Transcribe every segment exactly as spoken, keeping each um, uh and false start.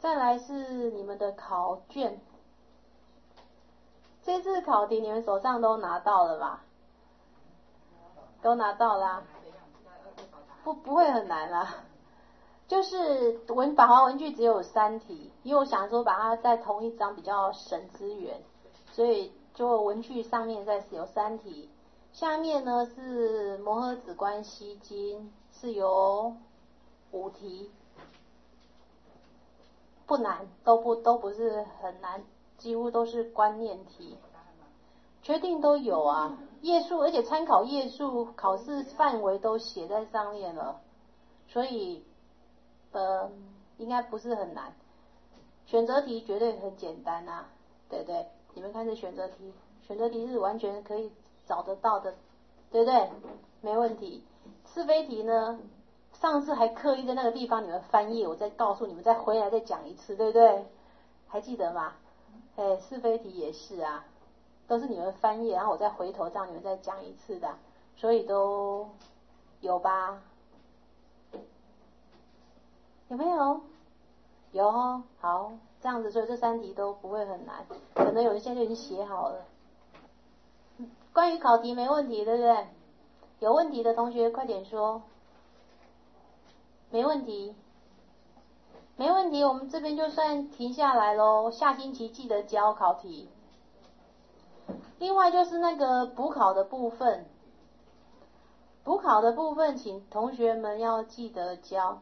再来是你们的考卷，这次考题你们手上都拿到了吧？都拿到啦、啊，不不会很难啦、啊。就是文法华文句只有三题，因为我想说把它在同一章比较省资源，所以就文句上面再是有三题，下面呢是摩诃止观西经是有五题，不难，都不都不是很难，几乎都是观念题，确定都有啊，页数而且参考页数考试范围都写在上面了，所以呃应该不是很难，选择题绝对很简单啊，对不对？你们看这选择题，选择题是完全可以找得到的，对不对？没问题。是非题呢，上次还刻意在那个地方你们翻页，我再告诉你们，再回来再讲一次，对不对？还记得吗？哎，是非题也是啊，都是你们翻页，然后我再回头让你们再讲一次的，所以都有吧？有没有？有哦，好，这样子，所以这三题都不会很难，可能有人现在就已经写好了。关于考题没问题，对不对？有问题的同学快点说。没问题，没问题，我们这边就算停下来咯，下星期记得交考题。另外就是那个补考的部分，补考的部分请同学们要记得交。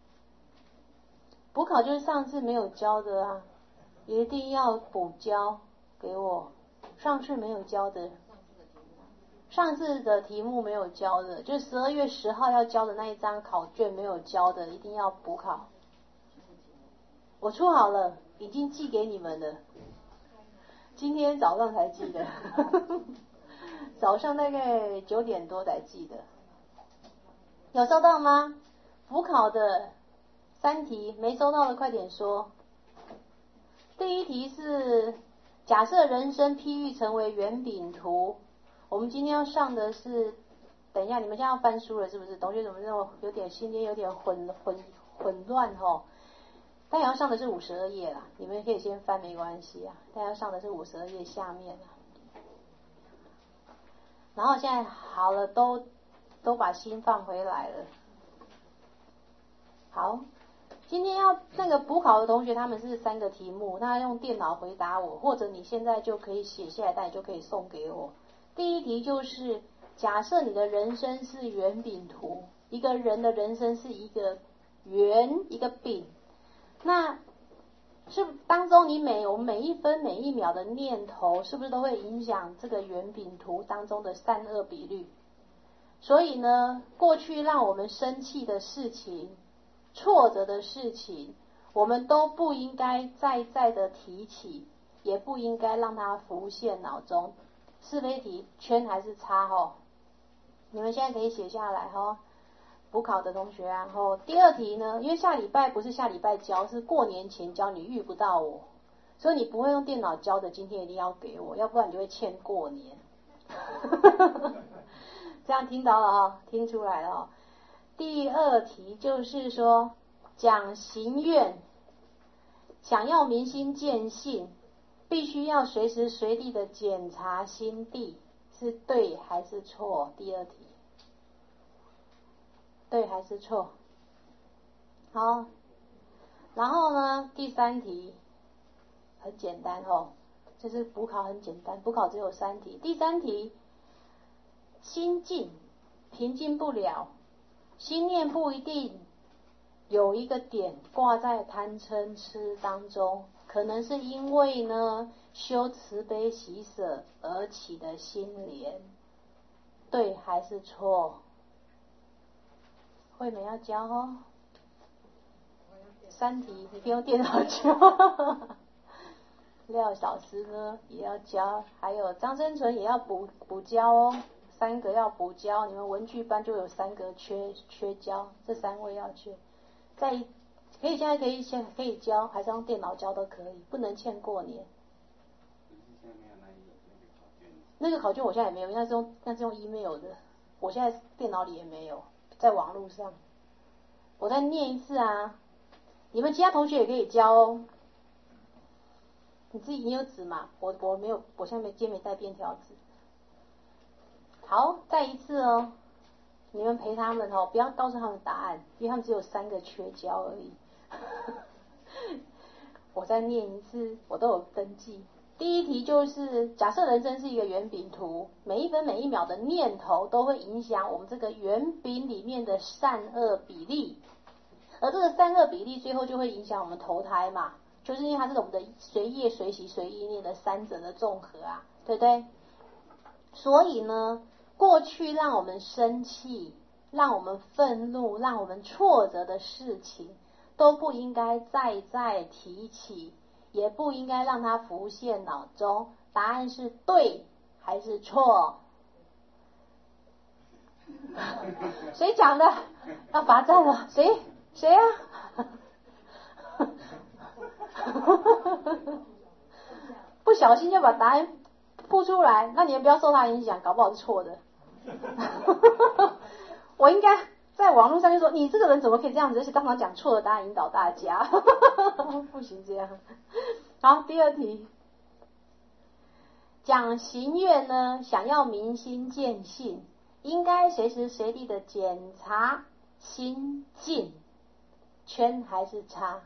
补考就是上次没有交的啊，一定要补交给我，上次没有交的。上次的题目没有交的，就十二月十号要交的那一张考卷没有交的，一定要补考。我出好了，已经寄给你们了，今天早上才寄的，早上大概九点多才寄的。有收到吗？补考的三题没收到的快点说。第一题是假设人生譬喻成为圆饼图。我们今天要上的是，等一下你们现在要翻书了是不是？同学怎么那么有点心里有点混混混乱吼？但要上的是五十二页啦，你们可以先翻没关系啊。但要上的是五十二页下面啦。然后现在好了，都都把心放回来了。好，今天要那个补考的同学，他们是三个题目，那用电脑回答我，或者你现在就可以写下来，但你就可以送给我。第一题就是假设你的人生是圆饼图，一个人的人生是一个圆一个饼，那是当中你每我们每一分每一秒的念头，是不是都会影响这个圆饼图当中的善恶比率？所以呢，过去让我们生气的事情、挫折的事情，我们都不应该再再的提起，也不应该让它浮现脑中。是非题圈还是叉吼？你们现在可以写下来吼。补考的同学啊，然后第二题呢，因为下礼拜不是下礼拜交，是过年前交，你遇不到我，所以你不会用电脑交的，今天一定要给我，要不然你就会欠过年。这样听到了哈，听出来了哈。第二题就是说讲行愿，想要明心见性，必须要随时随地的检查心地是对还是错。第二题对还是错？好，然后呢，第三题很简单哦，就是补考很简单，补考只有三题。第三题，心静平静不了，心念不一定有一个点挂在贪嗔痴当中，可能是因为呢修慈悲喜舍而起的心莲，对还是错？慧美要教哦，三题你可以用电脑教。廖小师呢也要教，还有张真纯也要补补教哦，三个要补教，你们文具班就有三个缺缺教，这三位要缺。在可以现在可以先可以教，还是用电脑教都可以，不能欠过年。那个考卷我现在也没有，那是用那是用 email 的，我现在电脑里也没有，在网络上。我再念一次啊， 你们其他同学也可以教哦。你自己你有纸吗？我我没有，我现在没今天没带便条纸。好，再一次哦，你们陪他们哦，不要告诉他们答案，因为他们只有三个缺交而已。我再念一次，我都有登记。第一题就是，假设人生是一个圆饼图，每一分每一秒的念头都会影响我们这个圆饼里面的善恶比例，而这个善恶比例最后就会影响我们投胎嘛，就是因为它是我们的随业随喜随意念的三者的综合啊，对不对？所以呢，过去让我们生气、让我们愤怒、让我们挫折的事情，都不应该再再提起，也不应该让它浮现脑中。答案是对还是错？谁讲的？要罚站了？谁？谁啊？不小心就把答案พู出来，那你们不要受他影响，搞不好是错的。我应该在网络上就说，你这个人怎么可以这样子，而且当场讲错的答案引导大家。不行这样。好，第二题，讲行愿呢，想要明心见性，应该随时随地的检查心境，圈还是叉？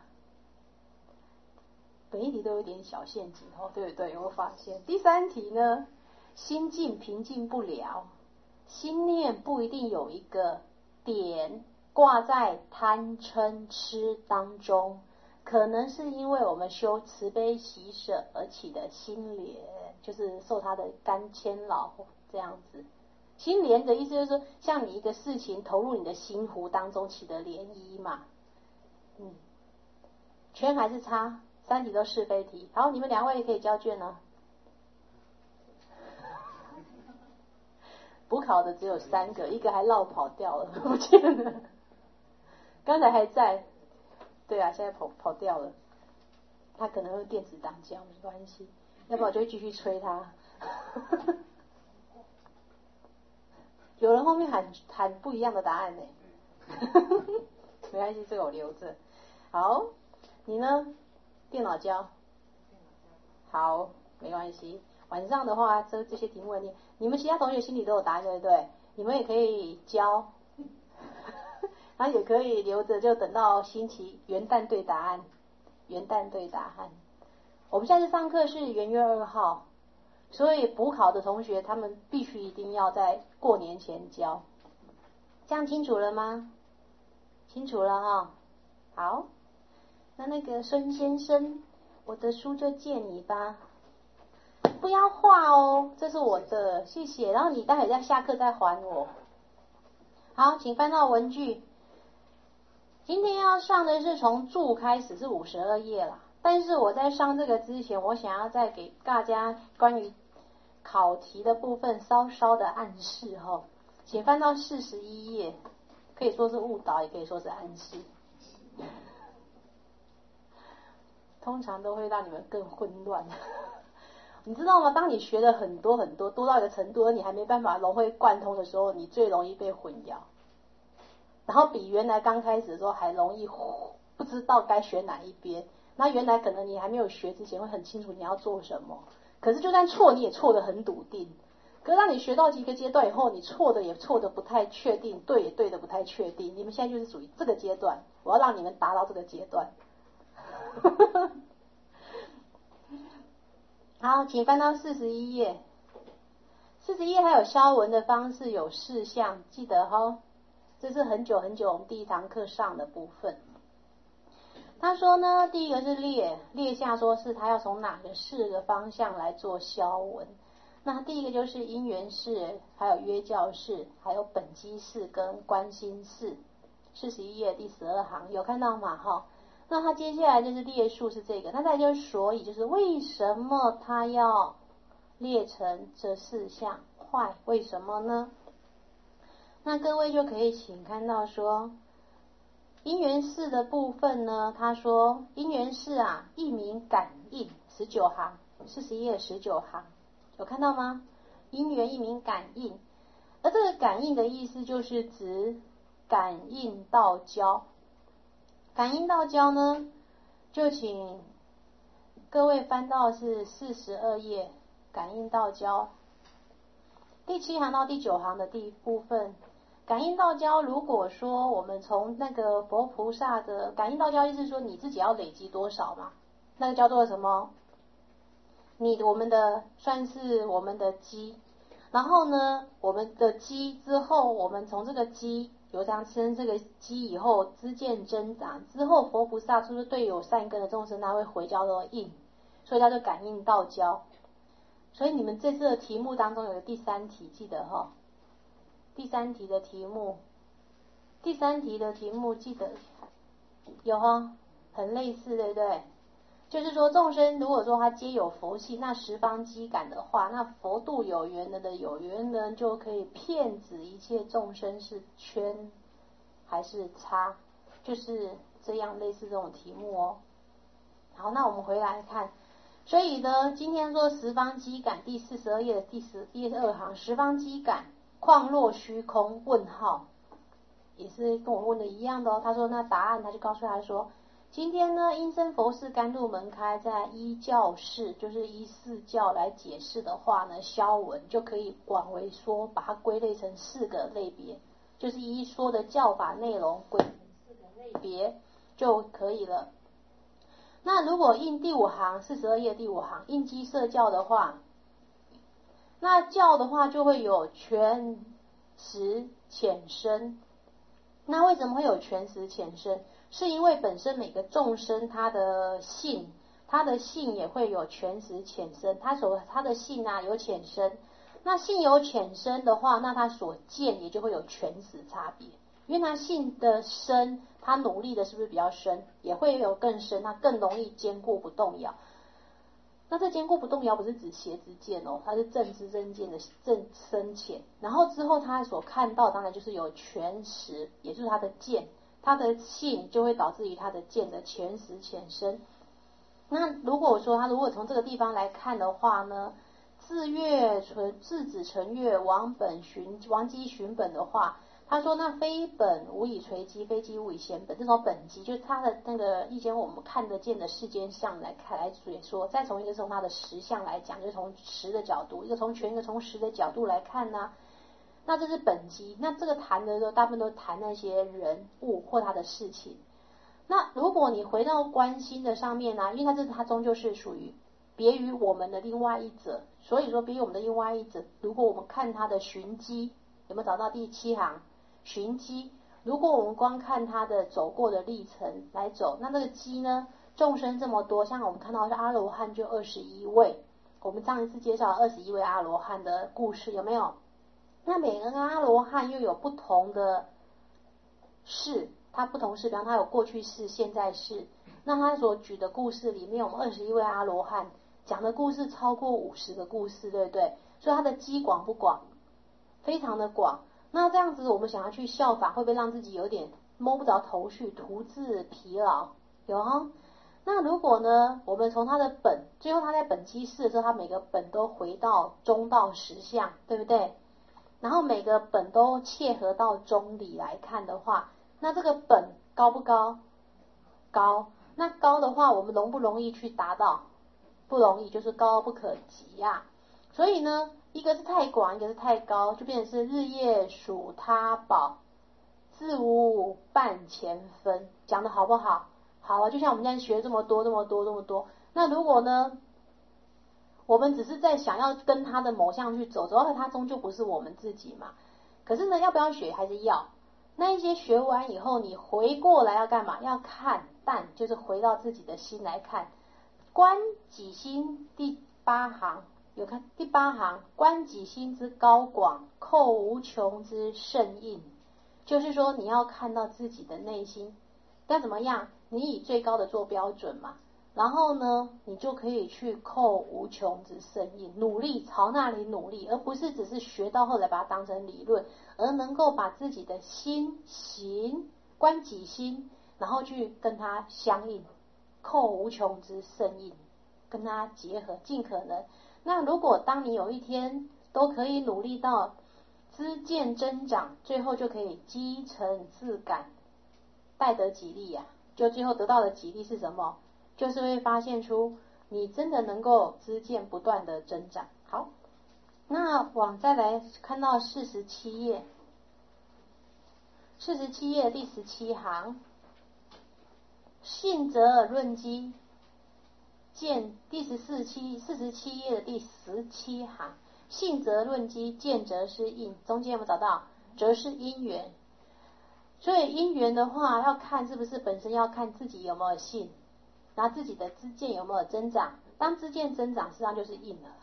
每一题都有点小陷阱哦，对不对？我发现第三题呢，心境平静不了，心念不一定有一个点挂在贪嗔痴当中，可能是因为我们修慈悲喜舍而起的心莲，就是受他的干牵扰这样子。心莲的意思就是说，像你一个事情投入你的心湖当中起的涟漪嘛。嗯，圈还是叉？三题都是非题。好，你们两位也可以交卷了。补考的只有三个，一个还落跑掉了，不见了。刚才还在，对啊，现在跑跑掉了。他可能用电子档讲，没关系，要不然我就会继续催他。有人后面喊喊不一样的答案呢。没关系，这个我留着。好，你呢？电脑教。好，没关系。晚上的话，这这些题目你你们其他同学心里都有答案，对不对？你们也可以教，然后也可以留着，就等到星期元旦对答案。元旦对答案。我们下次上课是元月二号，所以补考的同学他们必须一定要在过年前交。这样清楚了吗？清楚了哈。好，那那个孙先生，我的书就借你吧。不要画哦，这是我的，谢谢。然后你待会再下课再还我。好，请翻到文具。今天要上的是从注开始，是五十二页啦。但是我在上这个之前，我想要再给大家关于考题的部分稍稍的暗示哈。请翻到四十一页，可以说是误导，也可以说是暗示。通常都会让你们更混乱。你知道吗？当你学的很多很多，多到一个程度，而你还没办法融会贯通的时候，你最容易被混淆。然后比原来刚开始的时候还容易不知道该选哪一边。那原来可能你还没有学之前会很清楚你要做什么，可是就算错你也错得很笃定。可是当你学到一个阶段以后，你错的也错得不太确定，对也对的不太确定。你们现在就是属于这个阶段，我要让你们达到这个阶段。好，请翻到四十一页。四十一页还有消文的方式，有事项，记得齁。这是很久很久我们第一堂课上的部分。他说呢，第一个是列列下，说是他要从哪个四个方向来做消文。那第一个就是因缘式，还有约教式，还有本机式跟观心式。四十一页第十二行有看到吗？哈。那他接下来就是列数是这个，那再就是所以就是为什么他要列成这四项坏？为什么呢？那各位就可以请看到说，因缘式的部分呢，他说因缘式啊，一名感应，十九行，四十页十九行，有看到吗？因缘一名感应，而这个感应的意思就是指感应道交。 感应道交呢，就请各位翻到是四十二页，感应道交第七行到第九行的第一部分。感应道交，如果说我们从那个佛菩萨的感应道交，意思是说你自己要累积多少嘛？那个叫做什么？你我们的算是我们的基，然后呢，我们的基之后，我们从这个基有这样生这个基以后，知见增长之后，佛菩萨是不是对有善根的众生，他会回交的应，所以叫做感应道交。所以你们这次的题目当中有个第三题，记得哈、哦，第三题的题目，第三题的题目记得有哈、哦，很类似，对不对？就是说众生如果说他皆有佛性，那十方机感的话，那佛度有缘人的有缘人就可以骗指一切众生是圈还是叉，就是这样类似这种题目哦。好，那我们回来看，所以呢，今天说十方机感第四十二页的第十第二行，十方机感况若虚空？问号，也是跟我问的一样的哦。他说那答案，他就告诉他说，今天呢，因生佛事甘露门开，在依教释，就是依四教来解释的话呢，消文就可以广为说，把它归类成四个类别，就是依说的教法内容归成四个类别就可以了。那如果印第五行四十二页第五行印基设教的话，那教的话就会有全实浅深。那为什么会有全实浅深？是因为本身每个众生他的性，他的性也会有全实浅深，他所他的性啊有浅深。那性有浅深的话，那他所见也就会有全实差别。因为他性的深，他努力的是不是比较深，也会有更深，他更容易坚固不动摇。那这坚固不动摇不是指邪知见哦，它是正知正见的正深浅。然后之后他所看到当然就是有全实，也就是他的见，他的性就会导致于他的见的全实浅深。那如果说他如果从这个地方来看的话呢，自月存自子成月往本寻往基寻本的话，他说那非本无以垂基，非基无以显本，这种本基就是他的那个以前我们看得见的世间相来看来说，再从一个从他的实相来讲，就是从实的角度，一个从全一个从实的角度来看呢、啊，那这是本基。那这个谈的时候大部分都谈那些人物或他的事情。那如果你回到观心的上面呢、啊，因为它这它终究是属于别于我们的另外一者，所以说别于我们的另外一者，如果我们看他的寻基，有没有找到第七行寻基？如果我们光看他的走过的历程来走，那这个基呢，众生这么多，像我们看到是阿罗汉就二十一位，我们上一次介绍二十一位阿罗汉的故事，有没有？那每个阿罗汉又有不同的事，他不同事，比方他有过去式、现在式。那他所举的故事里面，我们二十一位阿罗汉讲的故事超过五十个故事，对不对？所以他的基广不广？非常的广。那这样子我们想要去效法，会不会让自己有点摸不着头绪，徒自疲劳？有哈。那如果呢，我们从他的本，最后他在本基释的时候，他每个本都回到中道实相，对不对？然后每个本都切合到中理来看的话，那这个本高不高？高。那高的话，我们容不容易去达到？不容易，就是高不可及呀、啊。所以呢，一个是太广，一个是太高，就变成是日夜数他宝，自无半钱分。讲的好不好？好啊，就像我们现在学这么多、这么多、这么多。那如果呢，我们只是在想要跟他的某项去走，走到他终究不是我们自己嘛。可是呢，要不要学还是要？那一些学完以后，你回过来要干嘛？要看，但就是回到自己的心来看。观己心第八行有看第八行，观己心之高广，扣无穷之甚印。就是说你要看到自己的内心，该怎么样？你以最高的做标准嘛。然后呢，你就可以去扣无穷之甚印，努力朝那里努力，而不是只是学到后来把它当成理论，而能够把自己的心行观己心，然后去跟它相应，扣无穷之甚印，跟它结合，尽可能。那如果当你有一天都可以努力到知见增长，最后就可以积成自感，待得吉利呀、啊。 就最后得到的吉利是什么？就是会发现出你真的能够知见不断的增长。好，那往再来看到四十七页，四十七页第十七行，信则论机，见第十四期四十七页的第十七行，信则论机，见则是应，中间有没有找到？则是因缘。所以因缘的话，要看是不是本身要看自己有没有信，然后自己的知见有没有增长。当知见增长，实际上就是应了，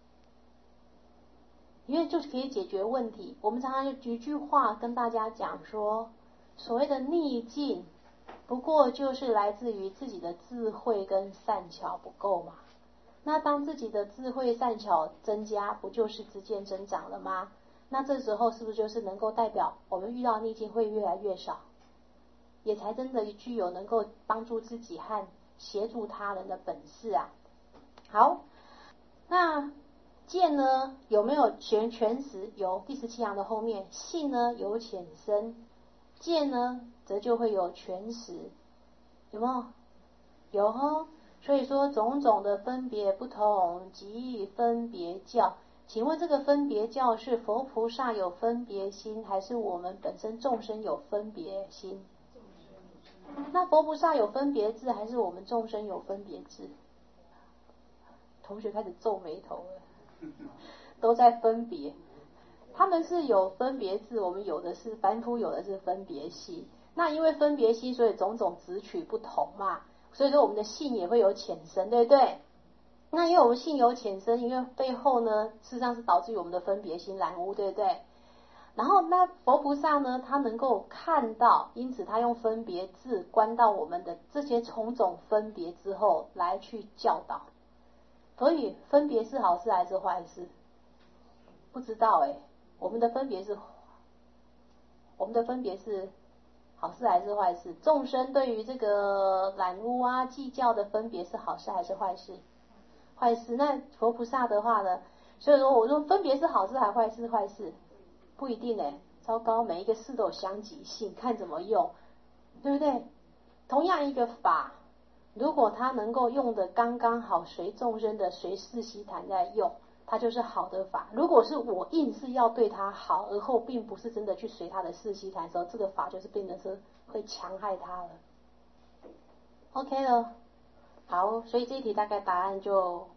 因为就可以解决问题。我们常常就一句话跟大家讲说，所谓的逆境，不过就是来自于自己的智慧跟善巧不够嘛。那当自己的智慧善巧增加，不就是知见增长了吗？那这时候是不是就是能够代表我们遇到逆境会越来越少，也才真的具有能够帮助自己和协助他人的本事啊？好，那见呢有没有全全实？有，第十七行的后面，信呢有浅深，见呢则就会有全实，有没有？有哦。所以说种种的分别不同，即分别教。请问这个分别教是佛菩萨有分别心，还是我们本身众生有分别心？那佛菩萨有分别智，还是我们众生有分别智？同学开始皱眉头了，都在分别。他们是有分别智，我们有的是凡夫有的是分别心。那因为分别心，所以种种执取不同嘛，所以说我们的性也会有浅深，对不对？那因为我们性有浅深，因为背后呢事实上是导致于我们的分别心染污，对不对？然后那佛菩萨呢，他能够看到，因此他用分别智观到我们的这些种种分别之后来去教导。所以分别是好事还是坏事？不知道哎、欸，我们的分别是我们的分别是好事还是坏事？众生对于这个染污啊计较的分别是好事还是坏事？坏事。那佛菩萨的话呢？所以说我说分别是好事还是坏事？坏事不一定哎、欸，糟糕，每一个事都有相即性，看怎么用，对不对？同样一个法，如果他能够用的刚刚好，随众生的随世习谈在用，它就是好的法。如果是我硬是要对他好，而后并不是真的去随他的世习谈的时候，这个法就是变得是会强害他了。OK 了，好，所以这一题大概答案就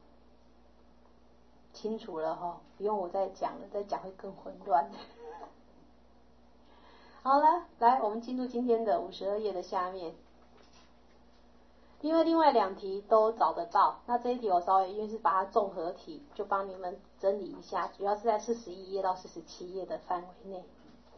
清楚了哈，不用我再讲了，再讲会更混乱。好了，来我们进入今天的五十二页的下面。因为另外两题都找得到，那这一题我稍微因为是把它综合题，就帮你们整理一下，主要是在四十一页到四十七页的范围内。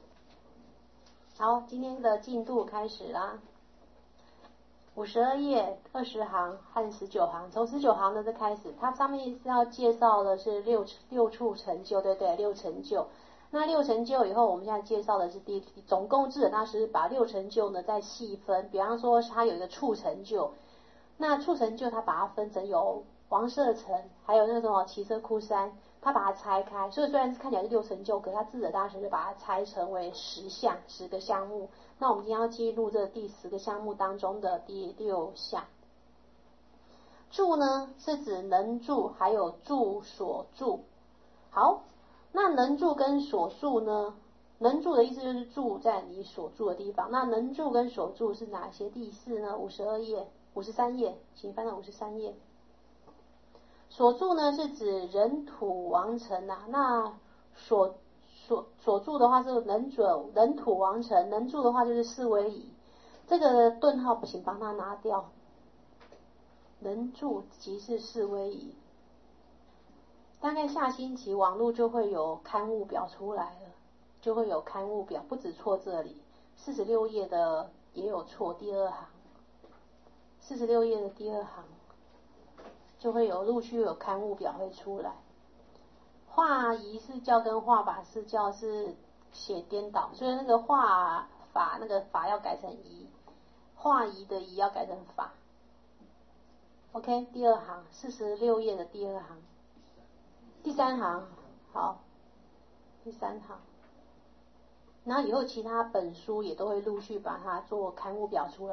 好，今天的进度开始啦。五十二页二十行和十九行，从十九行的这开始，它上面是要介绍的是六六处成就，对不对？六成就。那六成就以后，我们现在介绍的是第总共智者大师把六成就呢再细分，比方说它有一个处成就。那处成就它把它分成有王舍城，还有那个什么奇舍库山，它把它拆开，所以虽然是看起来是六成就，可是它智者大师就把它拆成为十项十个项目。那我们今天要记录这第十个项目当中的第六项。住呢是指能住还有住所住。好，那能住跟所住呢？能住的意思就是住在你所住的地方。那能住跟所住是哪些地势呢？五十二页五十三页，请翻到五十三页。所住呢是指人土王城啊，那所所所住的话是人准人土王城，能住的话就是四维夷。这个顿号请帮他拿掉，能住即是四维夷。大概下星期网络就会有刊物表出来了，就会有刊物表，不止错这里，四十六页的也有错，第二行。四十六页的第二行就会有陆续有刊物表会出来。化仪式教跟化法式教是写颠倒，所以那个化法那个法要改成仪，化仪的仪要改成法。OK， 第二行四十六页的第二行，第三行好，第三行。那以后其他本书也都会陆续把它做刊物表出来。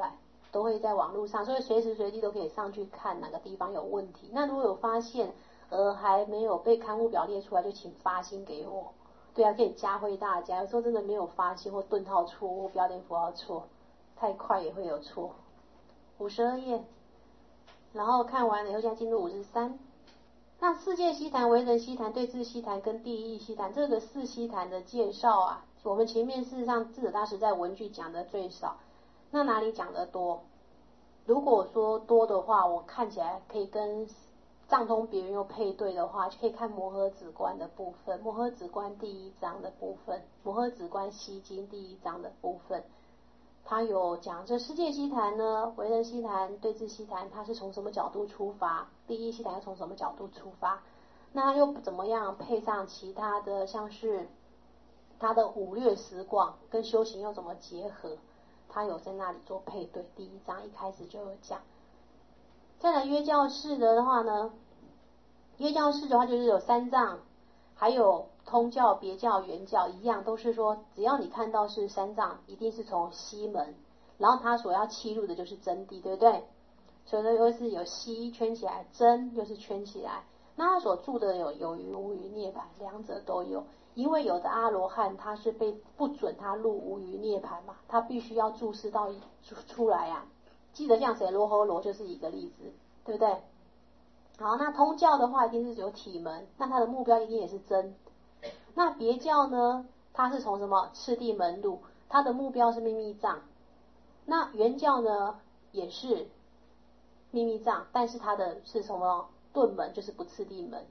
都会在网络上，所以随时随地都可以上去看哪个地方有问题。那如果有发现而还没有被刊物表列出来，就请发信给我。对啊，可以加惠大家。有时候真的没有发现或顿号错或标点符号错，太快也会有错。五十二页，然后看完了以后，现在进入五十三。那世界西坛、为人西坛、对治西坛跟地义西坛这个四西坛的介绍啊，我们前面事实上智者大师在文句讲的最少，那哪里讲的多？如果说多的话，我看起来可以跟藏通别人又配对的话，就可以看摩诃止观的部分，摩诃止观第一章的部分，摩诃止观西经第一章的部分，他有讲这世界西坛呢，为人西坛、对治西坛，它是从什么角度出发？第一西坛又从什么角度出发？那又怎么样配上其他的，像是他的五略十广跟修行又怎么结合？他有在那里做配对。第一章一开始就有讲。再来约教士的话呢，约教士的话就是有三藏，还有通教、别教、圆教一样，都是说只要你看到是三藏，一定是从西门，然后他所要契入的就是真谛，对不对？所以说又是有西圈起来，真又是圈起来。那他所住的有有余无余涅槃，两者都有。因为有的阿罗汉他是被不准他入无余涅槃嘛，他必须要注释到出出来啊。记得像谁罗侯罗就是一个例子，对不对？好，那通教的话一定是有体门，那他的目标一定也是真。那别教呢，他是从什么次第门入，他的目标是秘密藏。那圆教呢也是秘密藏，但是他的是什么顿门，就是不次第门。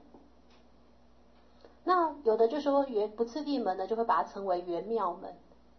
那有的就说圆不次第门呢，就会把它称为圆妙门。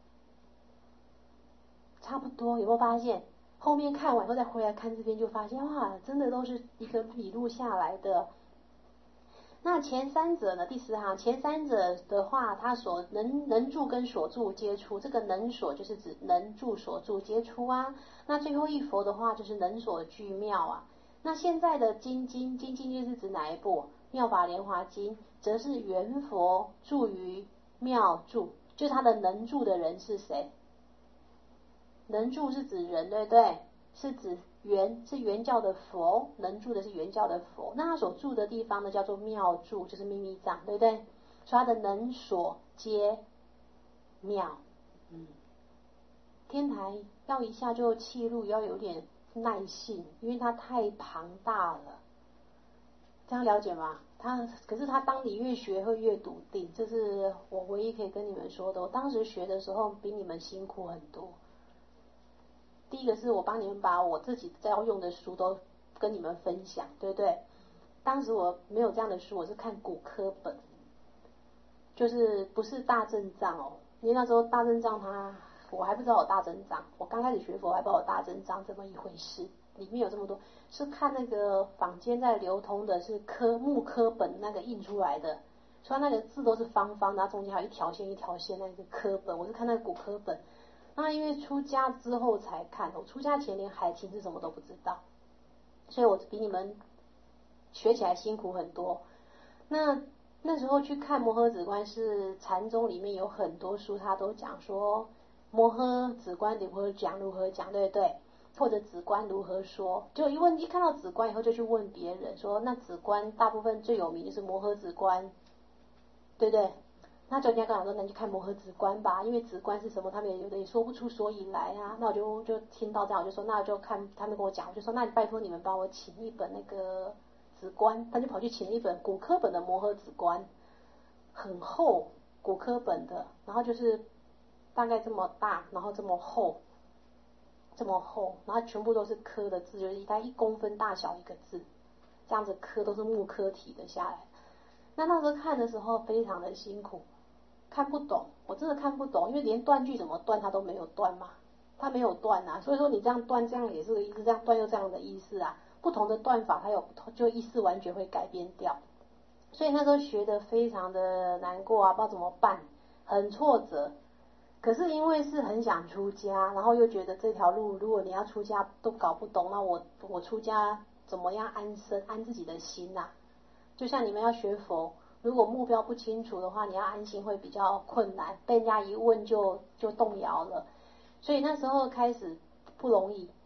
差不多，有没有发现？后面看完后再回来看这边，就发现哇，真的都是一个笔录下来的。那前三者呢？第十行，前三者的话，他所能能住跟所住皆出，这个能所就是指能住所住皆出啊。那最后一佛的话，就是能所具妙啊。那现在的经经经经就是指哪一部？妙法莲华经，则是圆佛住于妙住，就是他的能住的人是谁？能住是指人，对不对？是指原是原教的佛，能住的是原教的佛。那他所住的地方呢，叫做妙住，就是秘密藏，对不对？所以他的能所皆妙。嗯，天台要一下就契入，要有点耐性，因为它太庞大了。这样了解吗？他可是他当你越学会越笃定，这是我唯一可以跟你们说的。我当时学的时候比你们辛苦很多。第一个是我帮你们把我自己在要用的书都跟你们分享，对不对？当时我没有这样的书，我是看古科本，就是不是大正藏哦，因为那时候大正藏它我还不知道有大正藏，我刚开始学佛还不知道有大正藏这么一回事，里面有这么多，是看那个坊间在流通的是科木科本那个印出来的，所以那个字都是方方，然后中间还有一条线一条线那个科本，我是看那个古科本。那因为出家之后才看，我出家前连海勤是什么都不知道，所以我比你们学起来辛苦很多。那那时候去看摩诃止观，是禅宗里面有很多书，他都讲说摩诃止观如何讲如何讲，对不对？或者止观如何说，就一问一看到止观以后就去问别人说，那止观大部分最有名就是摩诃止观，对不对？那就人家跟我说，那你去看摩诃止观吧，因为止观是什么，他们也有的也说不出所以来啊。那我就就听到这样，我就说那就看他们跟我讲，我就说那你拜托你们帮我请一本那个止观，他就跑去请了一本古科本的摩诃止观，很厚，古科本的，然后就是大概这么大，然后这么厚，这么厚，然后全部都是刻的字，就是大概一公分大小一个字，这样子刻都是木刻体的下来。那那时候看的时候非常的辛苦。看不懂，我真的看不懂，因为连断句怎么断它都没有断嘛，它没有断啊，所以说你这样断这样也是个意思，这样断又这样的意思啊，不同的断法它有不同，就意思完全会改变掉。所以那时候学的非常的难过啊，不知道怎么办，很挫折。可是因为是很想出家，然后又觉得这条路如果你要出家都搞不懂，那我我出家怎么样安身安自己的心啊？就像你们要学佛，如果目标不清楚的话，你要安心会比较困难，被人家一问就就动摇了。所以那时候开始不容易，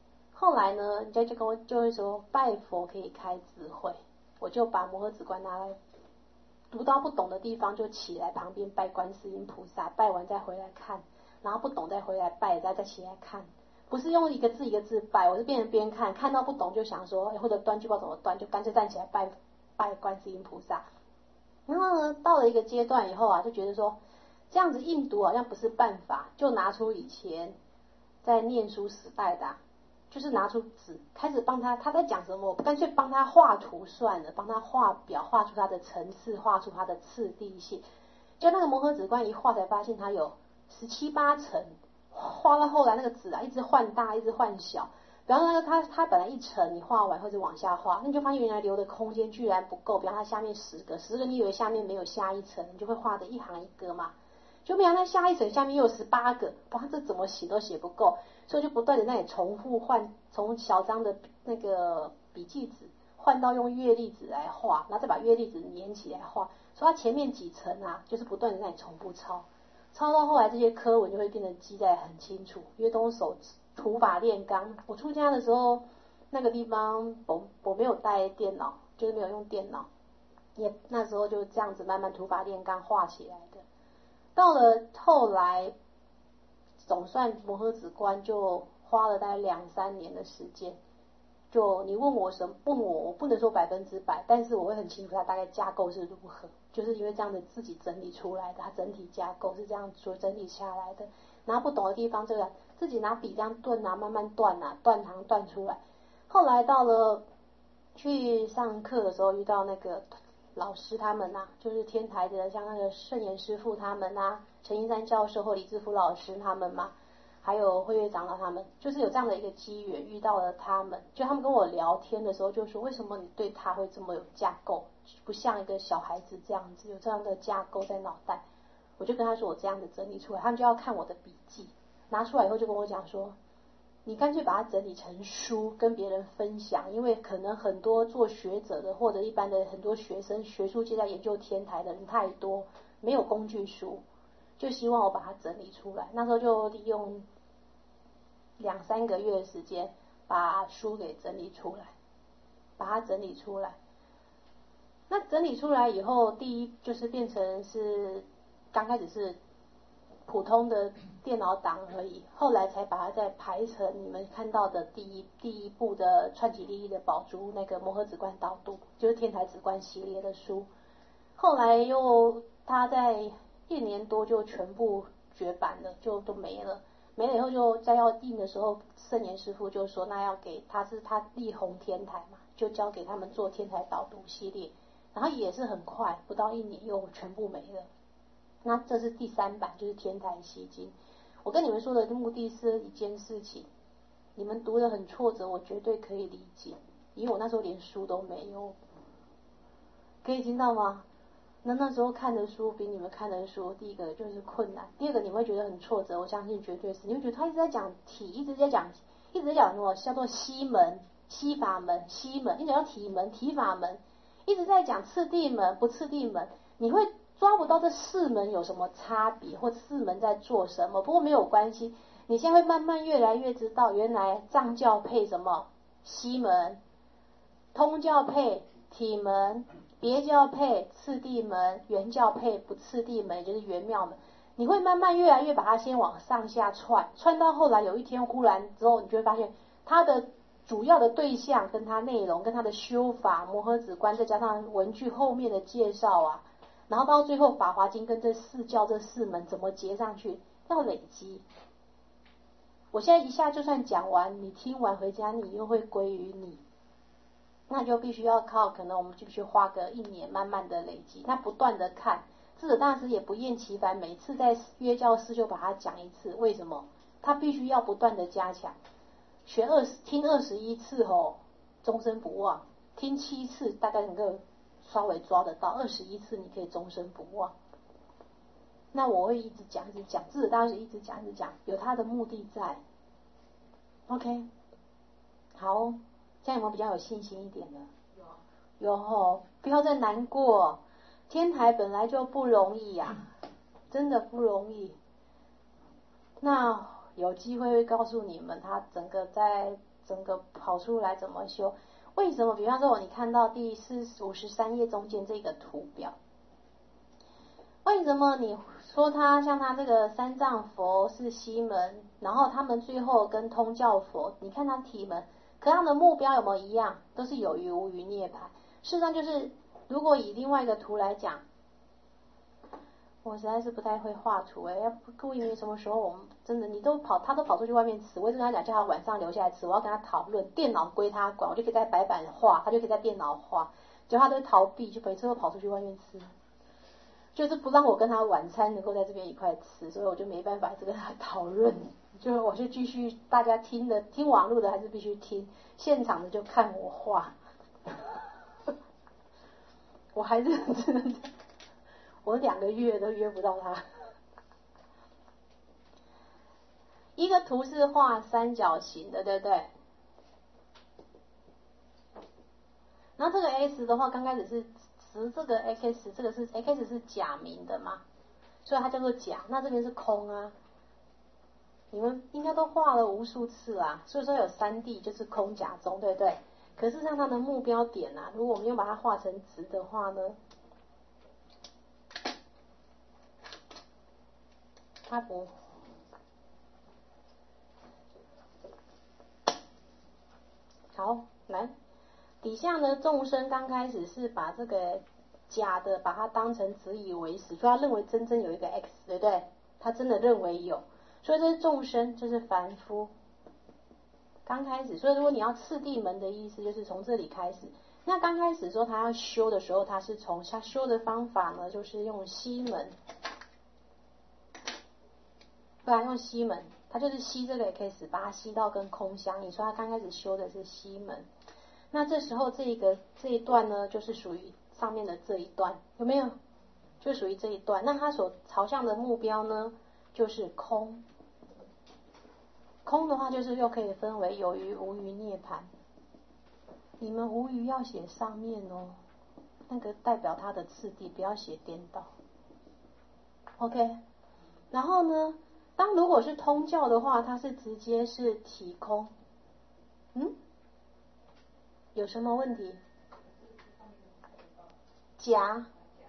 后来呢，人家就跟我就会说拜佛可以开智慧，我就把摩诃止观拿来，读到不懂的地方就起来旁边拜观世音菩萨，拜完再回来看，然后不懂再回来拜，再再起来看，不是用一个字一个字拜，我是边边看，看到不懂就想说，或者端就不知道怎么端，就干脆站起来拜拜观世音菩萨。然后呢，到了一个阶段以后啊，就觉得说这样子硬读好像不是办法，就拿出以前在念书时代的、啊，就是拿出纸开始帮他，他在讲什么，我干脆帮他画图算了，帮他画表，画出他的层次，画出他的次第性。就那个摩诃止观一画才发现他有十七八层，画到后来那个纸啊一直换大，一直换小。比方说那个他他本来一层你画完或者往下画，那你就发现原来留的空间居然不够。比方它下面十个，十个你以为下面没有下一层，你就会画的一行一个嘛。就没想到下一层下面又有十八个，哇，这怎么写都写不够，所以就不断的在那里重复换，从小张的那个笔记纸换到用月历纸来画，然后再把月历纸粘起来画，所以它前面几层啊，就是不断的在那里重复抄，抄到后来这些科文就会变得记载很清楚，因为都用手土法炼钢。我出家的时候，那个地方我我没有带电脑，就是没有用电脑，也那时候就这样子慢慢土法炼钢画起来的。到了后来，总算摩诃止观就花了大概两三年的时间。就你问我什么，问我我不能说百分之百，但是我会很清楚它大概架构是如何，就是因为这样的自己整理出来的，它整体架构是这样所整理下来的。然后不懂的地方，这个自己拿笔这样顿啊，慢慢断啊，断行断出来。后来到了去上课的时候，遇到那个老师他们啊，就是天台的，像那个圣严师父他们啊，陈一山教授或李志福老师他们嘛，还有慧月长老他们，就是有这样的一个机缘遇到了他们。就他们跟我聊天的时候就说，为什么你对他会这么有架构，不像一个小孩子这样子有这样的架构在脑袋。我就跟他说我这样子整理出来，他们就要看我的笔记，拿出来以后就跟我讲说，你干脆把它整理成书跟别人分享，因为可能很多做学者的或者一般的很多学生学术界在研究天台的人太多，没有工具书，就希望我把它整理出来。那时候就利用两三个月的时间把书给整理出来，把它整理出来。那整理出来以后，第一就是变成是刚开始是普通的电脑档而已，后来才把它再排成你们看到的第一第一部的串起利益的宝珠那个摩诃止观导读，就是天台止观系列的书。后来又他在一年多就全部绝版了，就都没了。没了以后就在要印的时候，圣严师父就说那要给他是他力宏天台嘛，就交给他们做天台导读系列，然后也是很快不到一年又全部没了。那这是第三版，就是天台西经。我跟你们说的目的是一件事情，你们读得很挫折，我绝对可以理解，因为我那时候连书都没有，可以听到吗？那那时候看的书比你们看的书，第一个就是困难，第二个你会觉得很挫折，我相信绝对是，你会觉得他一直在讲体，一直在讲，一直在讲什么叫做西门、西法门、西门，一直讲体门、体法门，一直在讲次第门、不次第门，你会抓不到这四门有什么差别，或四门在做什么。不过没有关系，你现在会慢慢越来越知道，原来藏教配什么西门，通教配体门，别教配次第门，原教配不次第门，也就是原妙门。你会慢慢越来越把它先往上下串，串到后来有一天忽然之后，你就会发现它的主要的对象跟它内容跟它的修法摩诃止观，再加上文句后面的介绍啊，然后到最后法华经跟这四教这四门怎么结上去，要累积。我现在一下就算讲完，你听完回家你又会归于你，那就必须要靠，可能我们就必须花个一年慢慢的累积，那不断的看。智者大师也不厌其烦，每次在约教室就把它讲一次。为什么？他必须要不断的加强。学二十听二十一次哦，终身不忘；听七次大概能够稍微抓得到，二十一次你可以终身不忘。那我会一直讲，一直讲，智者大师一直讲，一直讲，有他的目的在。OK， 好哦，现在有没有比较有信心一点的？有，有哦，不要再难过。天台本来就不容易呀、啊，真的不容易。那有机会会告诉你们，他整个在整个跑出来怎么修。为什么？比方说你看到第四五十三页中间这个图表，为什么你说他像他这个三藏佛是西门，然后他们最后跟通教佛，你看他体门，可他们的目标有没有一样？都是有余无余涅槃。事实上就是，如果以另外一个图来讲，我实在是不太会画图哎，要不故意什么时候我们真的你都跑，他都跑出去外面吃，我一直跟他讲叫他晚上留下来吃，我要跟他讨论，电脑归他管，我就可以在白板画，他就可以在电脑画，结果他都逃避，就每次都跑出去外面吃，就是不让我跟他晚餐能够在这边一块吃，所以我就没办法一直跟他讨论，就我就继续大家听的听网络的还是必须听，现场的就看我画，我还是真的。我两个月都约不到他。一个图是画三角形的，对不对？然后这个 S 的话，刚开始是值这个 X， 这个是 X 是假名的嘛，所以它叫做假。那这边是空啊，你们应该都画了无数次啊，所以说有三 D 就是空假中，对不对？可是像它的目标点啊，如果我们又把它画成直的话呢？它不，好，来，底下呢，众生刚开始是把这个假的把它当成直以为实，所以他认为真正有一个 X， 对不对？他真的认为有，所以这是众生，这是凡夫。刚开始，所以如果你要次第门的意思，就是从这里开始。那刚开始说他要修的时候，他是从他修的方法呢，就是用西门。对啊，用西门，它就是吸这个 X， 把它吸到跟空相应。所以他刚开始修的是西门。那这时候这一个这一段呢，就是属于上面的这一段，有没有？就属于这一段。那它所朝向的目标呢，就是空。空的话，就是又可以分为有余无余涅槃。你们无余要写上面哦，那个代表它的次第，不要写颠倒。OK， 然后呢？当如果是通教的话，它是直接是体空，嗯，有什么问题？假。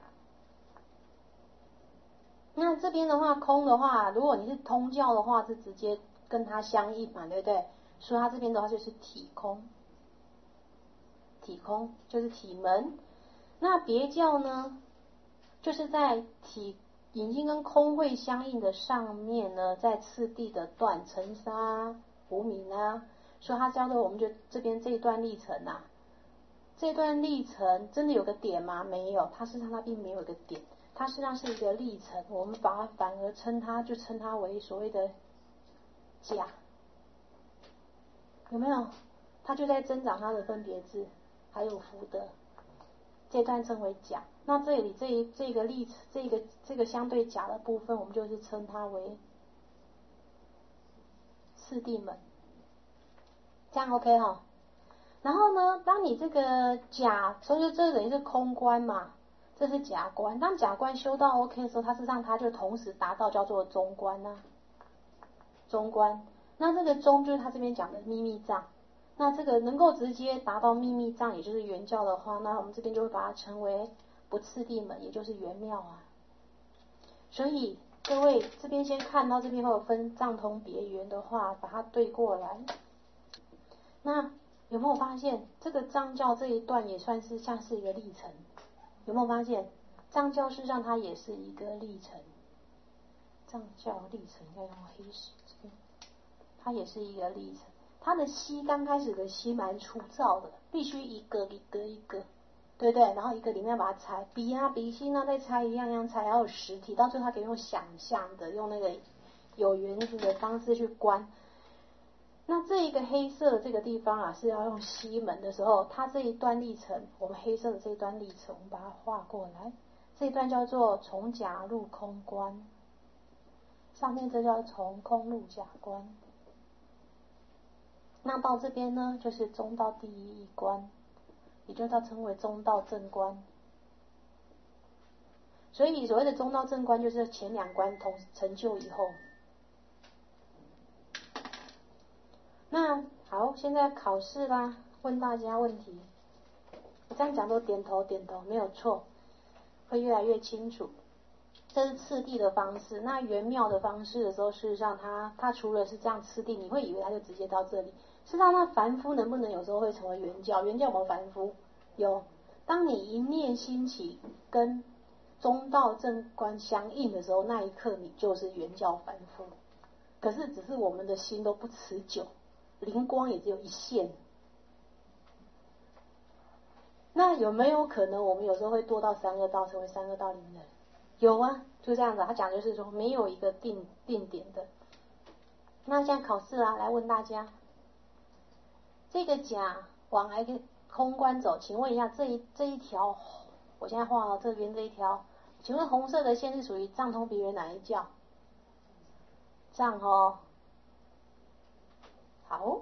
那这边的话，空的话，如果你是通教的话，是直接跟它相应嘛，对不对？所以它这边的话就是体空，体空就是体门。那别教呢，就是在体。引经跟空会相应的上面呢，在次第的断尘沙无明啊，所以它教的我们就这边这一段历程啊，这段历程真的有个点吗？没有，它事实上它并没有一个点，它实际上是一个历程，我们把它反而称它就称它为所谓的假，有没有？它就在增长它的分别智，还有福德。这段称为假，那这里这一这个例这个这个相对假的部分，我们就是称它为次第门，这样 OK 哈。然后呢，当你这个假，所以这等于是空观嘛，这是假观。当假观修到 OK 的时候，它事实上它就同时达到叫做中观呐、啊，中观。那这个中就是他这边讲的秘密藏。那这个能够直接达到秘密藏，也就是圆教的话，那我们这边就会把它称为不次第门，也就是圆妙啊。所以各位这边先看到这边会有分藏通别圆的话，把它对过来。那有没有发现这个藏教这一段也算是像是一个历程？有没有发现藏教事实上它也是一个历程？藏教历程要用黑石这边，它也是一个历程。它的吸刚开始的吸蛮粗糙的，必须一个一个一个，对不对？然后一个里面把它拆，笔啊笔芯啊再拆一样样拆，然后有实体，到最后它可以用想象的，用那个有原子的方式去观。那这一个黑色的这个地方啊，是要用吸门的时候，它这一段历程，我们黑色的这一段历程，我们把它画过来，这一段叫做从假入空观，上面这叫从空入假观。那到这边呢，就是中道第一关，也就叫称为中道正观。所以所谓的中道正观，就是前两关同成就以后。那好，现在考试啦，问大家问题。我这样讲都点头点头，没有错，会越来越清楚。这是次第的方式。那圆妙的方式的时候，事实上它它除了是这样次第，你会以为它就直接到这里。事实上，那凡夫能不能有时候会成为圆教？圆教有没有凡夫？有。当你一念兴起跟中道正观相应的时候，那一刻你就是圆教凡夫。可是只是我们的心都不持久，灵光也只有一线。那有没有可能我们有时候会堕到三恶道，成为三恶道里面的人？有啊，就这样子。他讲就是说没有一个定定点的。那现在考试啊，来问大家，这个甲往来空观走，请问一下这一这一条，我现在画到这边这一条，请问红色的线是属于藏通鼻缘哪一教？藏哦。好，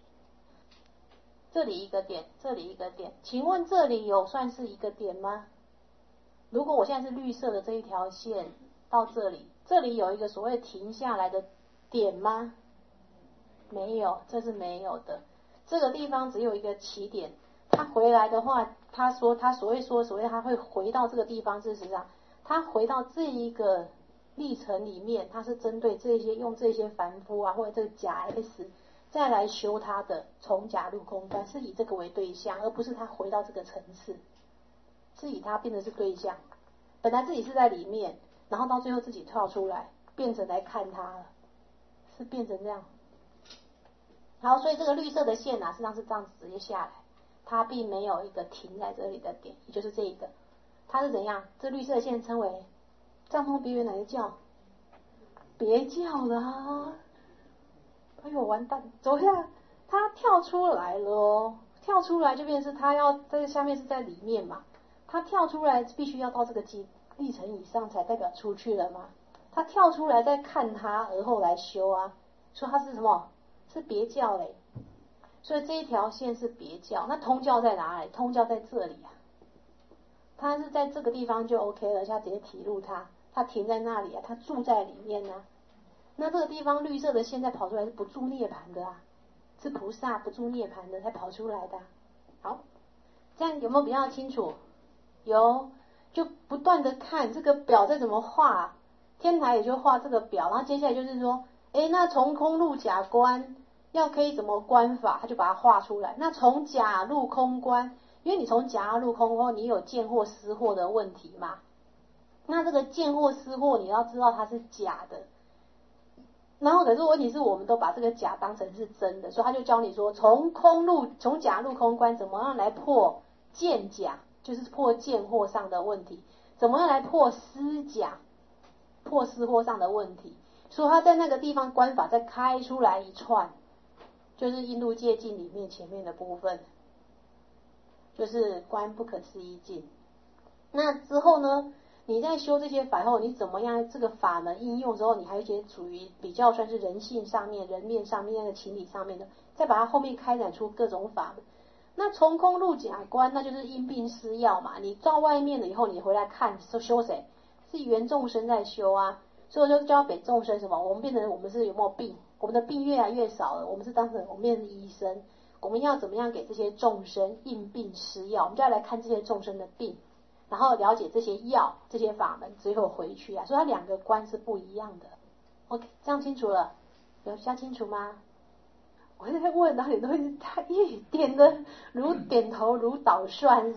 这里一个点，这里一个点，请问这里有算是一个点吗？如果我现在是绿色的这一条线到这里，这里有一个所谓停下来的点吗？没有，这是没有的。这个地方只有一个起点，他回来的话，他说他所谓说所谓他会回到这个地方，事实上他回到这一个历程里面，他是针对这些用这些凡夫啊或者这个假 S 再来修他的从假入空观，是以这个为对象，而不是他回到这个层次，是以他变成是对象。本来自己是在里面，然后到最后自己跳出来，变成来看他了，是变成这样。好，所以这个绿色的线啊，实际上是这样子直接下来，它并没有一个停在这里的点，也就是这一个，它是怎样？这绿色线称为藏通别圆哪一教？别教啦！哎呦，完蛋！走下，它跳出来了哦，跳出来就变成是它要在下面是在里面嘛，它跳出来必须要到这个几历程以上才代表出去了嘛。它跳出来再看它，而后来修啊，说它是什么？是别教嘞。所以这一条线是别教。那通教在哪里？通教在这里啊，它是在这个地方就 OK 了，它直接提入它，它停在那里啊，它住在里面啊。那这个地方绿色的线再跑出来是不住涅槃的啊，是菩萨不住涅槃的才跑出来的啊。好，这样有没有比较清楚？有，就不断的看这个表再怎么画，天台也就画这个表，然后接下来就是说，诶，那从空入假观要可以怎么观法，他就把它画出来。那从假入空观，因为你从假入空观，你有见货失货的问题嘛，那这个见货失货你要知道它是假的，然后可是问题是我们都把这个假当成是真的，所以他就教你说，从空入从假入空观，怎么样来破见假，就是破见货上的问题，怎么样来破失假，破失货上的问题。所以他在那个地方观法再开出来一串，就是印度戒境里面前面的部分，就是观不可思议境。那之后呢，你在修这些法后，你怎么样这个法门应用之后，你还有一些属于比较算是人性上面、人面上面、那个情理上面的，再把它后面开展出各种法门。那从空入假观，那就是因病施药嘛。你到外面了以后，你回来看修修谁？是原众生在修啊。所以就教给众生什么？我们变成我们是有没有病？我们的病越来越少了。我们是当成我们变成医生，我们要怎么样给这些众生因病施药？我们就要来看这些众生的病，然后了解这些药、这些法门，最后回去啊。所以它两个观是不一样的。OK， 这样清楚了？有比较清楚吗？我在问，然后你都是他一点的如点头如捣蒜，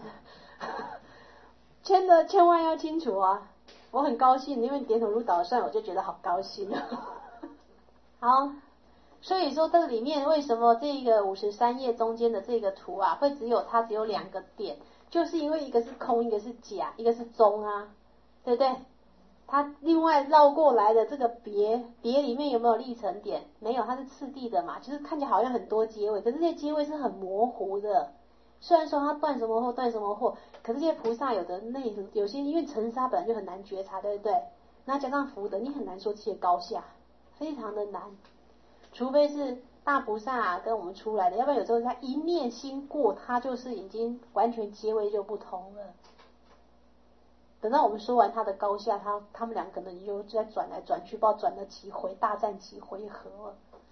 真的千万要清楚啊！我很高兴，因为点头如捣蒜，我就觉得好高兴。好，所以说这里面为什么这个五十三页中间的这个图啊，会只有它只有两个点，就是因为一个是空，一个是假，一个是中啊，对不对？它另外绕过来的这个别别里面有没有历程点？没有，它是次第的嘛，就是看起来好像很多阶位，可是这些阶位是很模糊的。虽然说它断什么货断什么货，可是这些菩萨有的内有些因为尘沙本来就很难觉察，对不对？那加上福德，你很难说这些高下，非常的难。除非是大菩萨、啊、跟我们出来的，要不然有时候他一念心过，他就是已经完全阶位就不同了。等到我们说完他的高下，他他们俩可能就在转来转去，不知道转了几回，大战几回合了。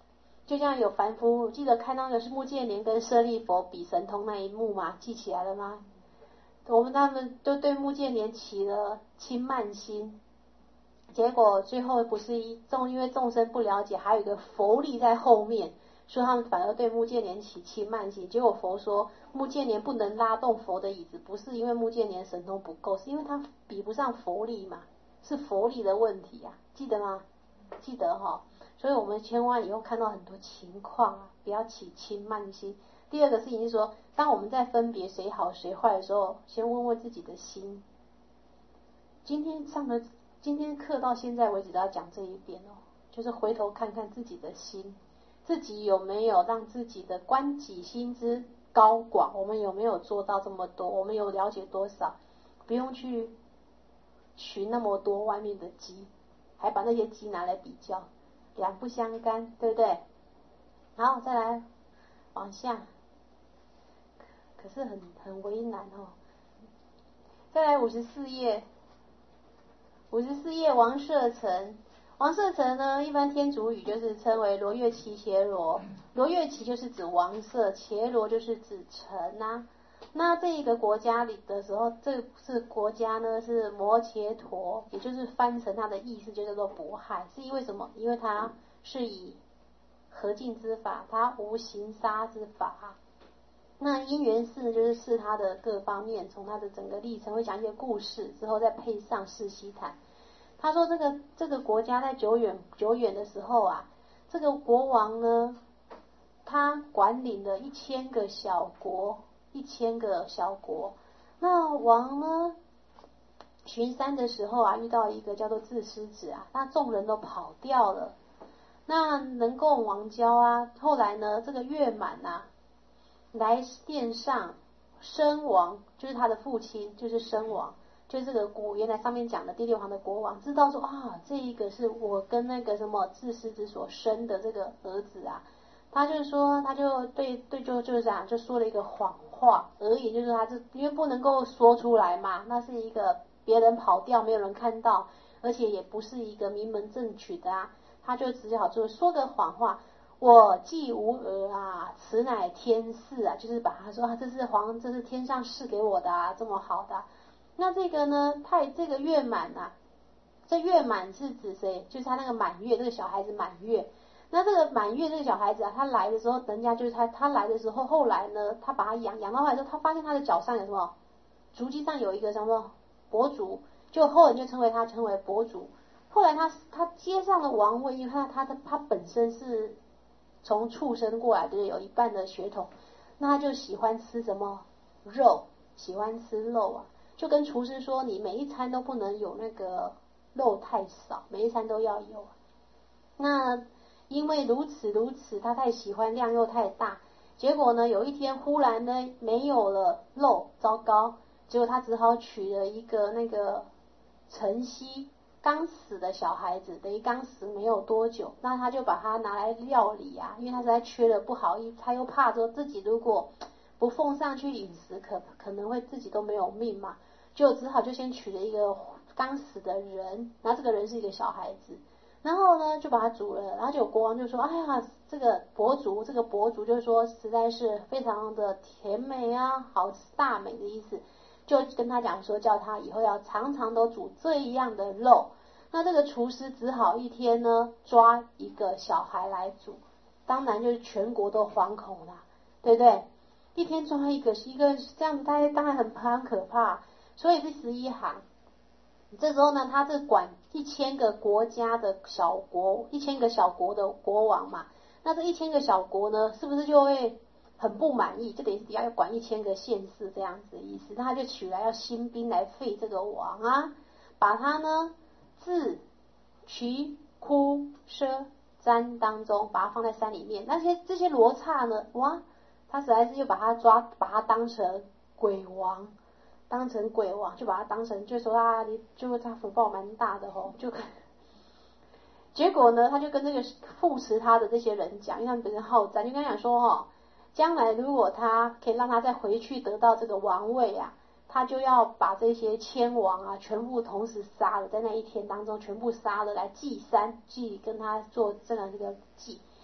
就像有凡夫，记得看到的是目犍连跟舍利佛比神通那一幕吗？记起来了吗？我们他们都对目犍连起了轻慢心，结果最后不是一众，因为众生不了解，还有一个佛力在后面，所以他们反而对目犍连起轻慢心。结果佛说目犍连不能拉动佛的椅子，不是因为目犍连神通不够，是因为他比不上佛力嘛，是佛力的问题啊，记得吗？记得哈、哦。所以我们千万以后看到很多情况啊，不要起轻慢心。第二个事情是说，当我们在分别谁好谁坏的时候，先问问自己的心。今天上的今天课到现在为止都要讲这一点哦，就是回头看看自己的心，自己有没有让自己的观己心之高广，我们有没有做到这么多，我们有了解多少，不用去寻那么多外面的鸡，还把那些鸡拿来比较，两不相干，对不对？好，再来往下，可是很很为难哦。再来五十四页，五十四页王舍城，王舍城呢，一般天竺语就是称为罗月齐伽罗，罗月齐就是指王舍，伽罗就是指城啊。那这一个国家里的时候，这是国家呢是摩羯陀，也就是翻成它的意思就叫做渤海，是因为什么？因为它是以和敬之法，它无行杀之法。那因缘寺就是视它的各方面，从它的整个历程会讲一些故事，之后再配上世悉檀。他说这个这个国家在久远久远的时候啊，这个国王呢，他管理了一千个小国，一千个小国。那王呢巡山的时候啊，遇到一个叫做智狮子啊，那众人都跑掉了。那能共王交啊，后来呢，这个月满啊，来殿上，申王就是他的父亲，就是申王，就是这个国原来上面讲的第六行的国王，知道说啊，这一个是我跟那个什么智狮子所生的这个儿子啊，他就说，他就对对就就是这样，就说了一个谎话而已，就是他是因为不能够说出来嘛，那是一个别人跑掉，没有人看到，而且也不是一个名门正娶的啊，他就只好就说个谎话。我既无儿啊，此乃天赐啊，就是把他说啊，这是皇，这是天上赐给我的啊，这么好的、啊。那这个呢，太这个月满啊，这月满是指谁？就是他那个满月，这个小孩子满月。那这个满月这个小孩子啊，他来的时候，人家就是他，他来的时候，后来呢，他把他养养到后来之后，他发现他的脚上有什么？足迹上有一个什么跛足，就后人就称为他称为跛足。后来他他接上了王位，因为他他的他本身是从畜生过来的，有一半的血统，那他就喜欢吃什么肉，喜欢吃肉啊，就跟厨师说，你每一餐都不能有那个肉太少，每一餐都要有。那因为如此如此，他太喜欢，量又太大，结果呢，有一天忽然呢没有了肉，糟糕，结果他只好取了一个那个晨曦刚死的小孩子，等于刚死没有多久，那他就把他拿来料理啊，因为他实在缺了不好意思，他又怕说自己如果不奉上去饮食，可可能会自己都没有命嘛，就只好就先取了一个刚死的人，然后这个人是一个小孩子，然后呢就把他煮了，然后就国王就说，哎呀，这个伯族，这个伯族就是说实在是非常的甜美啊，好大美的意思。就跟他讲说，叫他以后要常常都煮这样的肉。那这个厨师只好一天呢抓一个小孩来煮，当然就是全国都惶恐了，对不对？一天抓一个一个这样子，他当然很很可怕。所以是十一行。这时候呢，他是管一千个国家的小国，一千个小国的国王嘛。那这一千个小国呢，是不是就会很不满意？就等于是底下要管一千个县市这样子的意思。那他就取来要新兵来废这个王啊，把他呢自瞿枯奢瞻当中，把它放在山里面。那些这些罗刹呢，哇，他实在是又把他抓，把他当成鬼王。当成鬼王，就把他当成，就说啊，你就他福报蛮大的吼，就结果呢，他就跟这个扶持他的这些人讲，因为他们本身好战，就跟他讲说哦，将来如果他可以让他再回去得到这个王位啊，他就要把这些千王啊全部同时杀了，在那一天当中全部杀了来祭山，祭跟他做这样一个祭。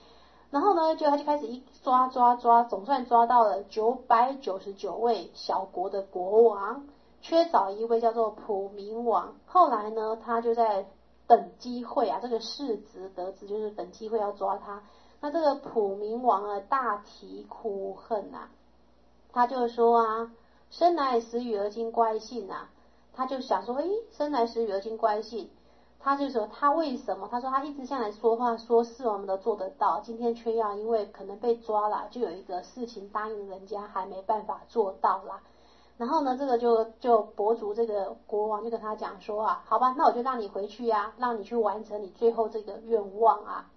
然后呢，就他就开始一抓抓抓，总算抓到了九百九十九位小国的国王，缺少一位叫做普明王。后来呢，他就在等机会啊，这个世子得知就是等机会要抓他。那这个普明王啊，大啼哭恨啊，他就说啊，生来时雨而今乖信啊，他就想说，诶，生来时雨而今乖信。他就说他为什么？他说他一直向来说话说事我们都做得到，今天却要因为可能被抓了，就有一个事情答应人家还没办法做到啦。然后呢，这个就就博主这个国王就跟他讲说啊，好吧，那我就让你回去啊，让你去完成你最后这个愿望啊。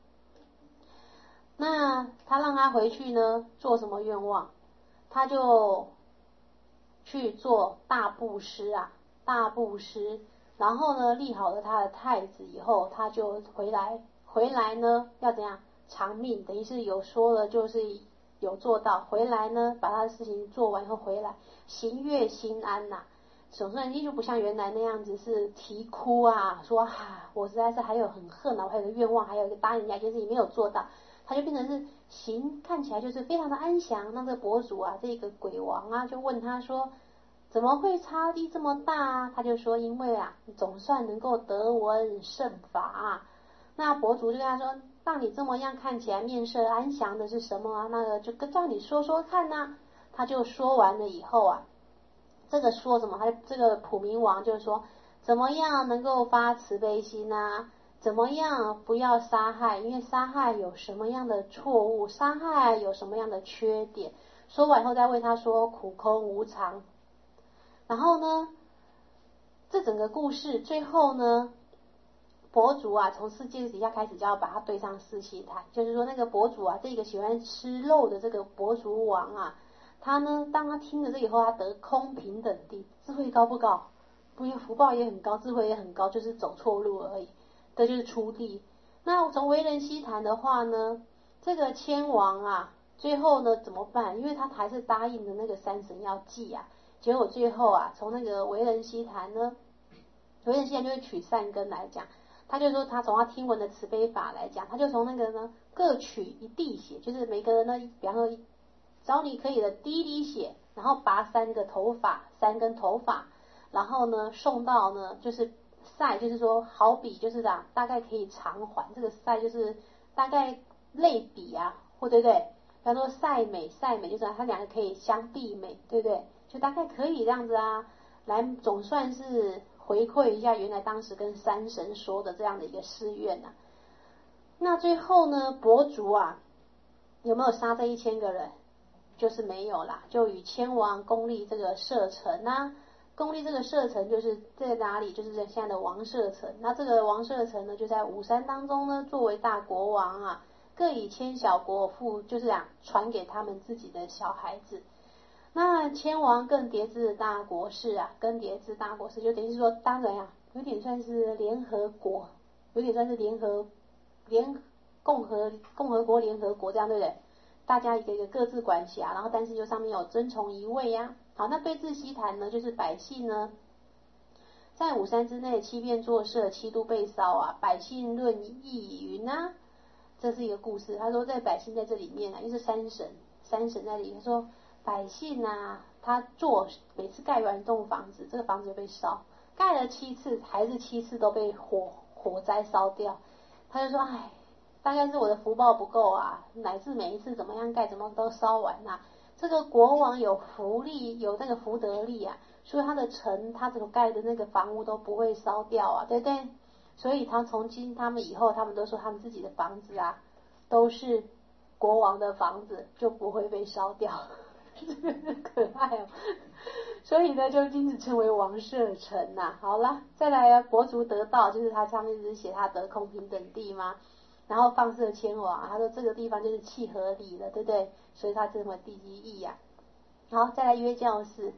那他让他回去呢，做什么愿望？他就去做大布施啊，大布施。然后呢，立好了他的太子以后，他就回来，回来呢要怎样长命？等于是有说了，就是有做到。回来呢，把他的事情做完以后回来，行乐心安呐、啊。总算就不像原来那样子是啼哭啊，说啊，我实在是还有很恨啊，我还有个愿望，还有一个答应人家一件事情没有做到。他就变成是行，看起来就是非常的安详。那这个博主啊，这个鬼王啊，就问他说，怎么会差异这么大啊？他就说，因为啊，总算能够得闻圣法啊。那博主就跟他说，让你这么样看起来面色安详的是什么啊？那个就跟叫你说说看呐、啊。他就说完了以后啊，这个说什么？他这个普明王就说，怎么样能够发慈悲心啊？怎么样不要杀害？因为杀害有什么样的错误？杀害有什么样的缺点？说完以后再为他说苦空无常。然后呢，这整个故事最后呢，博主啊从世界底下开始就要把它对上四悉檀，就是说那个博主啊，这个喜欢吃肉的这个博主王啊，他呢当他听了这以后，他得空平等地，智慧高不高？不，福报也很高，智慧也很高，就是走错路而已。这就是出地。那从为人悉檀的话呢，这个千王啊，最后呢怎么办？因为他还是答应的那个山神要祭啊，结果最后啊，从那个为人悉檀呢，为人悉檀就是取善根来讲，他就说他从他听闻的慈悲法来讲，他就从那个呢各取一滴血，就是每个人呢，比方说找你可以的滴一滴血，然后拔三个头发，三根头发，然后呢送到呢就是赛，就是说好比就是这样，大概可以偿还。这个赛就是大概类比啊，或对不对？比方说赛美，赛美就是它两个可以相媲美，对不对？就大概可以这样子啊，来总算是回馈一下原来当时跟山神说的这样的一个誓愿啊。那最后呢，博主啊有没有杀这一千个人？就是没有啦，就与千王共立这个舍城啊。共立这个舍城就是在哪里？就是在现在的王舍城。那这个王舍城呢，就在五山当中呢，作为大国王啊，各以千小国父，就是讲传给他们自己的小孩子。那千王更迭之大国事啊，更迭之大国事，就等于是说，当然呀、啊，有点算是联合国，有点算是联合联共和共和国联合国这样，对不对？大家一个一个各自管辖，然后但是就上面有遵从一位呀、啊。好，那对治悉檀呢，就是百姓呢，在五山之内欺骗作赦，七都被烧啊，百姓论议云啊，这是一个故事。他说在百姓在这里面啊，因为是山神，山神在里面，他说百姓啊，他做每次盖完一栋房子，这个房子就被烧，盖了七次，还是七次都被火火灾烧掉。他就说，哎，大概是我的福报不够啊，乃至每一次怎么样盖，怎么都烧完啊。这个国王有福利，有那个福德力啊，所以他的城，他所盖的那个房屋都不会烧掉啊，对不对？所以他从今他们以后，他们都说他们自己的房子啊，都是国王的房子，就不会被烧掉，可爱哦。所以呢，就因此称为王舍城呐、啊。好了，再来啊，博足得道，就是他上面只是写他得空平等地吗？然后放射千王，他说这个地方就是契合理了，对不对？所以他称为第一义呀、啊。好，再来约教士。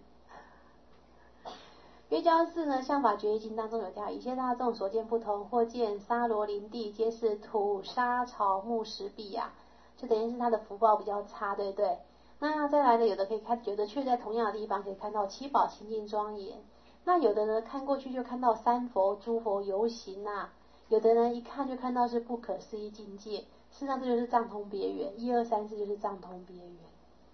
约教士呢，相法决议经当中有条，一切大众所见不同，或见沙罗林地，皆是土沙草木石壁呀、啊，就等于是他的福报比较差，对不对？那再来的有的可以看，有的却在同样的地方可以看到七宝清净庄严。那有的呢，看过去就看到三佛诸佛游行呐、啊。有的人一看就看到是不可思议境界， 事实上这就是藏通别圆，一二三四就是藏通别圆。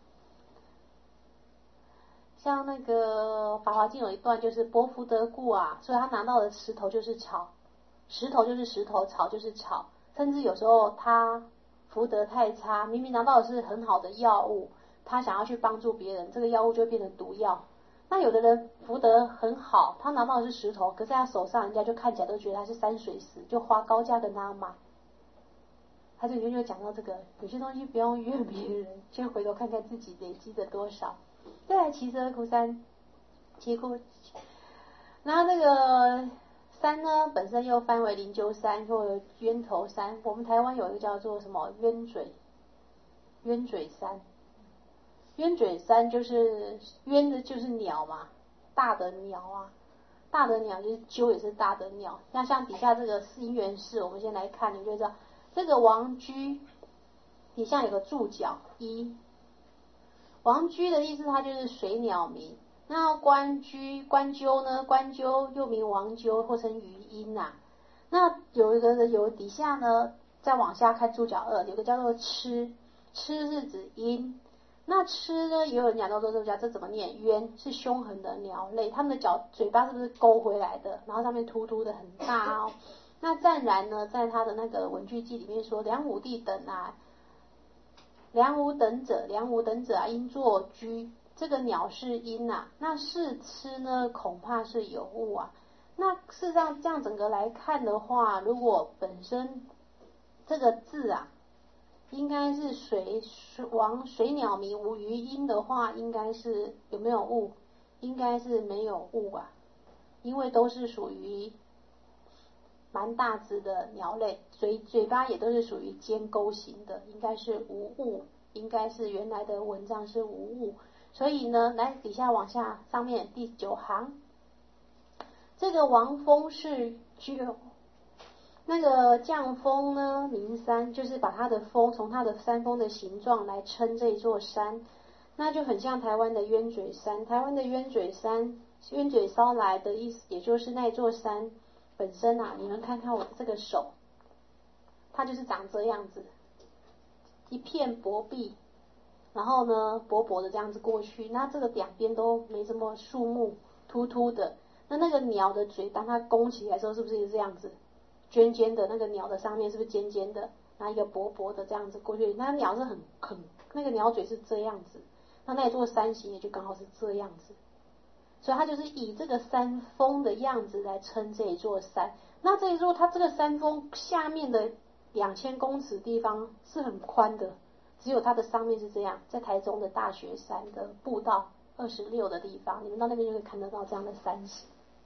像那个《法华经》有一段就是波福德故啊，所以他拿到的石头就是草，石头就是石头，草就是草，甚至有时候他福德太差，明明拿到的是很好的药物，他想要去帮助别人，这个药物就会变成毒药。那有的人福德很好，他拿到的是石头，可是他手上人家就看起来都觉得他是山水石，就花高价跟他买。他这里面就讲到这个，有些东西不用怨别人，先回头看看自己累积的多少。再来七十二窟山，七窟，然后这个山呢本身又翻为灵鹫山或冤头山，我们台湾有一个叫做什么冤嘴，冤嘴山。冤嘴山就是冤的就是鸟嘛，大的鸟啊，大的鸟就是鸠也是大的鸟。那像底下这个因缘寺，我们先来看，你就知道这个王居底下有个注脚一，王居的意思它就是水鸟名。那关居关鸠呢，关鸠又名王鸠或称鱼鹰啊。那有一个有底下呢再往下看注脚二，有个叫做螭，螭是指鹰。那螭呢也有人讲到说这叫这怎么念，冤是凶狠的鸟类，它们的脚嘴巴是不是勾回来的，然后上面突突的很大哦。那湛然呢在他的那个文具记里面说，梁武帝等啊，梁武等者，梁武等者啊，应作居，这个鸟是鹰啊，那是螭呢恐怕是有误啊。那事实上这样整个来看的话，如果本身这个字啊应该是水王水鸟名无余音的话，应该是有没有误？应该是没有误啊，因为都是属于蛮大只的鸟类，嘴嘴巴也都是属于尖钩型的，应该是无误，应该是原来的文章是无误。所以呢，来底下往下上面第九行，这个王峰是就那个降峰呢，名山，就是把它的峰从它的山峰的形状来称这一座山，那就很像台湾的鸢嘴山。台湾的鸢嘴山，鸢嘴梢来的意思，也就是那座山本身啊。你们看看我的这个手，它就是长这样子，一片薄壁，然后呢薄薄的这样子过去，那这个两边都没什么树木，秃秃的。那那个鸟的嘴，当它弓起来的时候，是不是也这样子？尖尖的，那个鸟的上面是不是尖尖的，然后一个薄薄的这样子过去，那鸟是很很那个鸟嘴是这样子，那那座山形也就刚好是这样子，所以它就是以这个山峰的样子来称这一座山。那这一座它这个山峰下面的两千公尺地方是很宽的，只有它的上面是这样，在台中的大雪山的步道二十六的地方，你们到那边就会看得到这样的山形。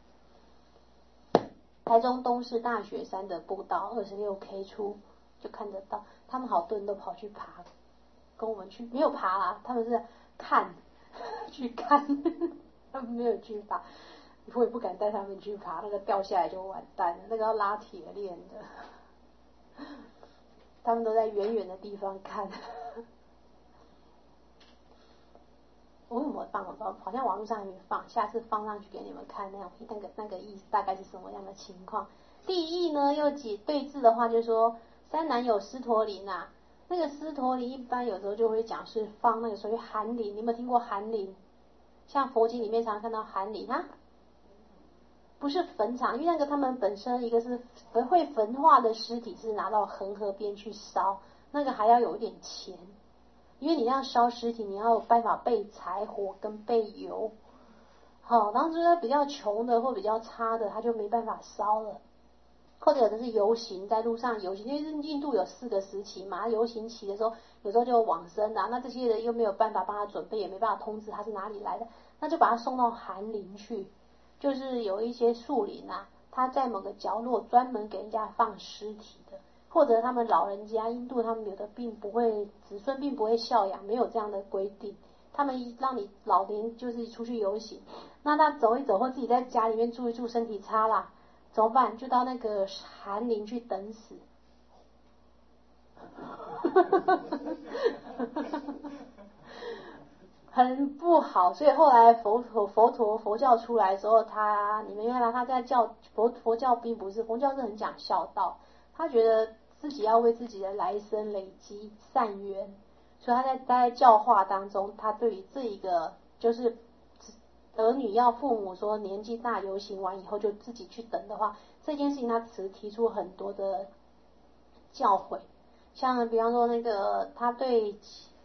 台中东势大雪山的步道二十六 K 处就看得到，他们好多人都跑去爬，跟我们去没有爬啦，他们是看去看，他们没有去爬，我也不敢带他们去爬，那个掉下来就完蛋了，那个要拉铁链的，他们都在远远的地方看。我有没有放？好像网络上还没放，下次放上去给你们看，那样那个那个意思大概是什么样的情况。第一呢，又解对字的话，就是说山南有狮驼林啊，那个狮驼林一般有时候就会讲是放那个属于寒林，你有没有听过寒林？像佛经里面常看到寒林啊，不是坟场，因为那个他们本身一个是会焚化的尸体是拿到恒河边去烧，那个还要有一点钱。因为你要烧尸体，你要有办法备柴火跟备油，好，然后就是比较穷的或比较差的，他就没办法烧了。或者有的是游行，在路上游行，因为印度有四个时期嘛，游行期的时候，有时候就往生啊，那这些人又没有办法帮他准备，也没办法通知他是哪里来的，那就把他送到寒林去，就是有一些树林啊，他在某个角落专门给人家放尸体的。或者他们老人家，印度他们有的并不会，子孙并不会孝养，没有这样的规定，他们让你老年就是出去游行，那他走一走或自己在家里面住一住，身体差啦，怎么办？就到那个寒林去等死。很不好，所以后来佛陀佛陀佛教出来的时候，他你们原来他在教佛佛教并不是佛教是很讲孝道，他觉得自己要为自己的来生累积善缘，所以他在在教化当中，他对于这一个就是儿女要父母说年纪大游行完以后就自己去等的话，这件事情他提提出很多的教诲，像比方说那个他对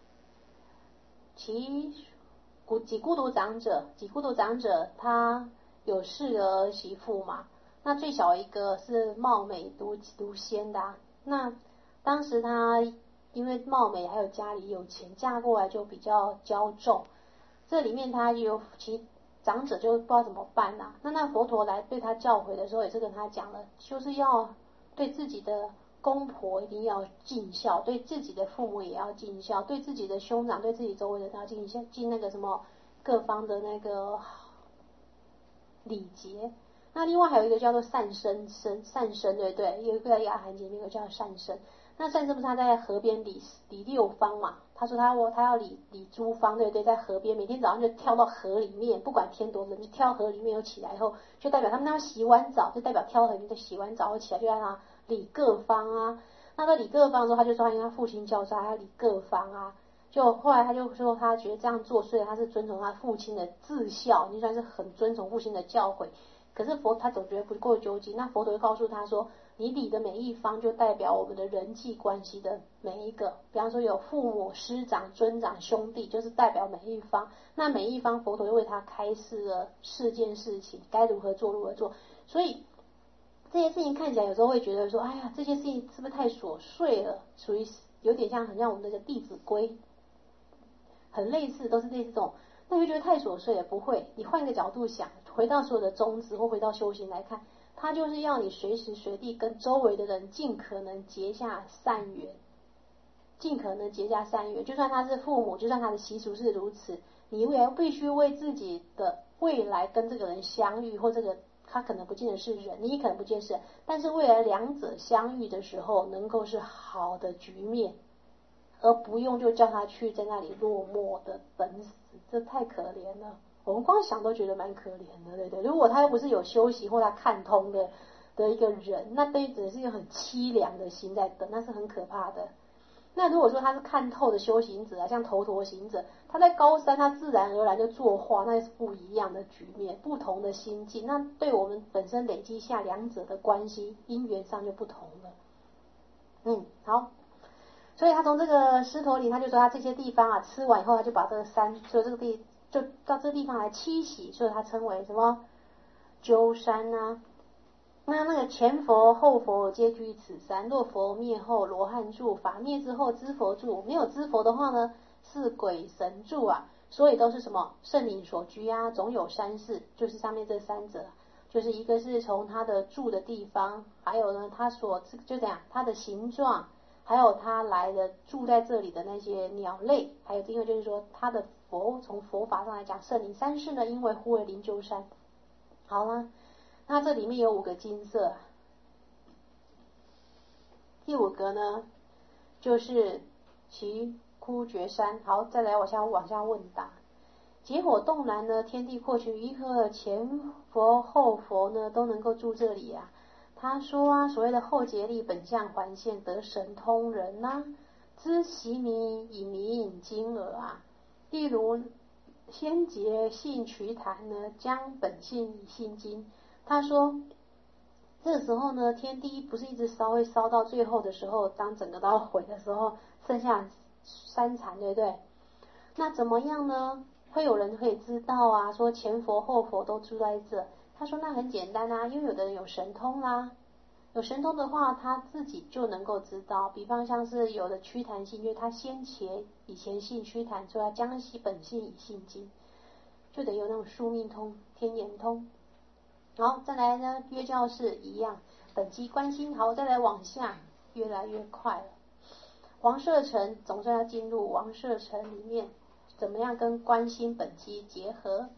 其孤几孤独长者，几孤独长者他有四个儿媳妇嘛，那最小一个是貌美如如仙的、啊，那当时他因为貌美还有家里有钱，嫁过来就比较骄纵，这里面他有其长者就不知道怎么办呐、啊。那那佛陀来对他教诲的时候，也是跟他讲了，就是要对自己的公婆一定要尽孝，对自己的父母也要尽孝，对自己的兄长，对自己周围的人要尽孝，尽那个什么各方的那个礼节。那另外还有一个叫做善生生善生，对不对？有一个在阿含经那个叫善生。那善生不是他在河边理理六方嘛？他说他我他要理理诸方，对不对？在河边每天早上就跳到河里面，不管天多冷，就跳河里面又起来以后，就代表他们那洗完澡，就代表跳河里面就洗完澡后起来就让他理各方啊。那在理各方的时候，他就说因为他父亲教他要理各方啊。就后来他就说他觉得这样做，虽然他是遵从他父亲的至孝，就算是很遵从父亲的教诲，可是佛他总觉得不够究竟。那佛陀会告诉他说，你理的每一方就代表我们的人际关系的每一个，比方说有父母、师长、尊长、兄弟，就是代表每一方。那每一方佛陀又为他开示了四件事情，该如何做如何做。所以这些事情看起来有时候会觉得说，哎呀，这些事情是不是太琐碎了？属于有点像很像我们的《弟子规》，很类似，都是类似这种。那你会觉得太琐碎了？不会，你换个角度想，回到所有的宗旨或回到修行来看，它就是要你随时随地跟周围的人尽可能结下善缘，尽可能结下善缘。就算他是父母，就算他的习俗是如此，你也要必须为自己的未来跟这个人相遇，或这个他可能不见得是人，你可能不见得是人，但是未来两者相遇的时候，能够是好的局面。而不用就叫他去在那里落寞的等死，这太可怜了。我们光想都觉得蛮可怜的，对不对？如果他又不是有修行或他看通的的一个人，那等于只是一个很凄凉的心在等，那是很可怕的。那如果说他是看透的修行者啊，像头陀行者，他在高山他自然而然就作化，那是不一样的局面，不同的心境，那对我们本身累积下两者的关系因缘上就不同了。嗯，好。所以他从这个狮驼岭，他就说他这些地方啊，吃完以后，他就把这个山，所以这个地就到这个地方来栖息，所以他称为什么鸠山啊。那那个前佛后佛皆居此山，若佛灭后，罗汉住；法灭之后，知佛住。没有知佛的话呢，是鬼神住啊。所以都是什么圣灵所居啊，总有三世，就是上面这三者，就是一个是从他的住的地方，还有呢他所就这样他的形状。还有他来的住在这里的那些鸟类，还有因为就是说他的佛从佛法上来讲，圣灵三世呢，因为护卫灵鹫山。好了，那这里面有五个金色，第五个呢就是其枯绝山。好，再来往下往下问答。结火动然呢，天地扩群，一个前佛后佛呢都能够住这里啊。他说啊，所谓的后劫力本相还现得神通人呐、啊，知其名以明经耳啊。例如先劫性瞿昙呢，将本性以信经。他说，这时候呢，天地不是一直烧，会烧到最后的时候，当整个都要毁的时候，剩下三残，对不对？那怎么样呢？会有人可以知道啊，说前佛后佛都住在这。他说那很简单啊，因为有的人有神通啦、啊，有神通的话，他自己就能够知道。比方像是有的瞿昙性，因为他先前以前性瞿昙，所以他将其本性以信经，就得有那种宿命通、天眼通。好，再来呢，约教是一样，本机观心。好，再来往下，越来越快了。王舍城总算要进入王舍城里面，怎么样跟观心本机结合？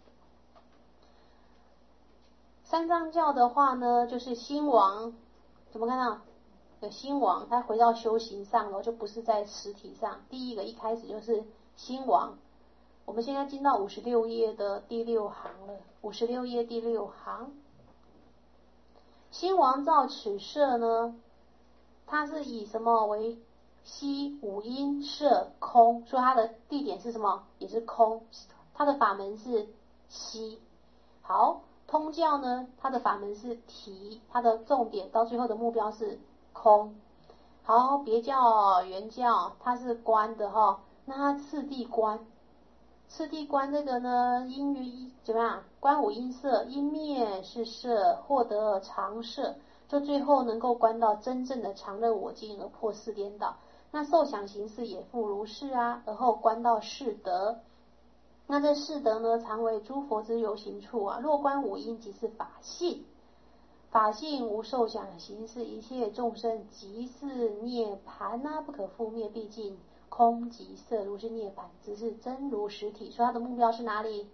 三藏教的话呢，就是心王，怎么看到？有心王，他回到修行上了，就不是在实体上。第一个一开始就是心王，我们现在进到五十六页的第六行了，五十六页第六行。心王造此舍呢， 它是以什么为息？五阴摄空，所以它的地点是什么？也是空，它的法门是息。好，通教呢，它的法门是提，它的重点到最后的目标是空。好，别教、原教，它是观的哈，那它次第观，次第观这个呢，因于怎么样？观五阴色，阴灭是摄，获得常摄，就最后能够观到真正的常乐我净而破四颠倒。那受想行识也复如是啊，而后观到是德。那这是德呢，常为诸佛之游行处啊。若观五阴，即是法性。法性无受想行识，一切众生即是涅盘啊，不可复灭，毕竟空即色，如是涅盘，只是真如实体。所以它的目标是哪里？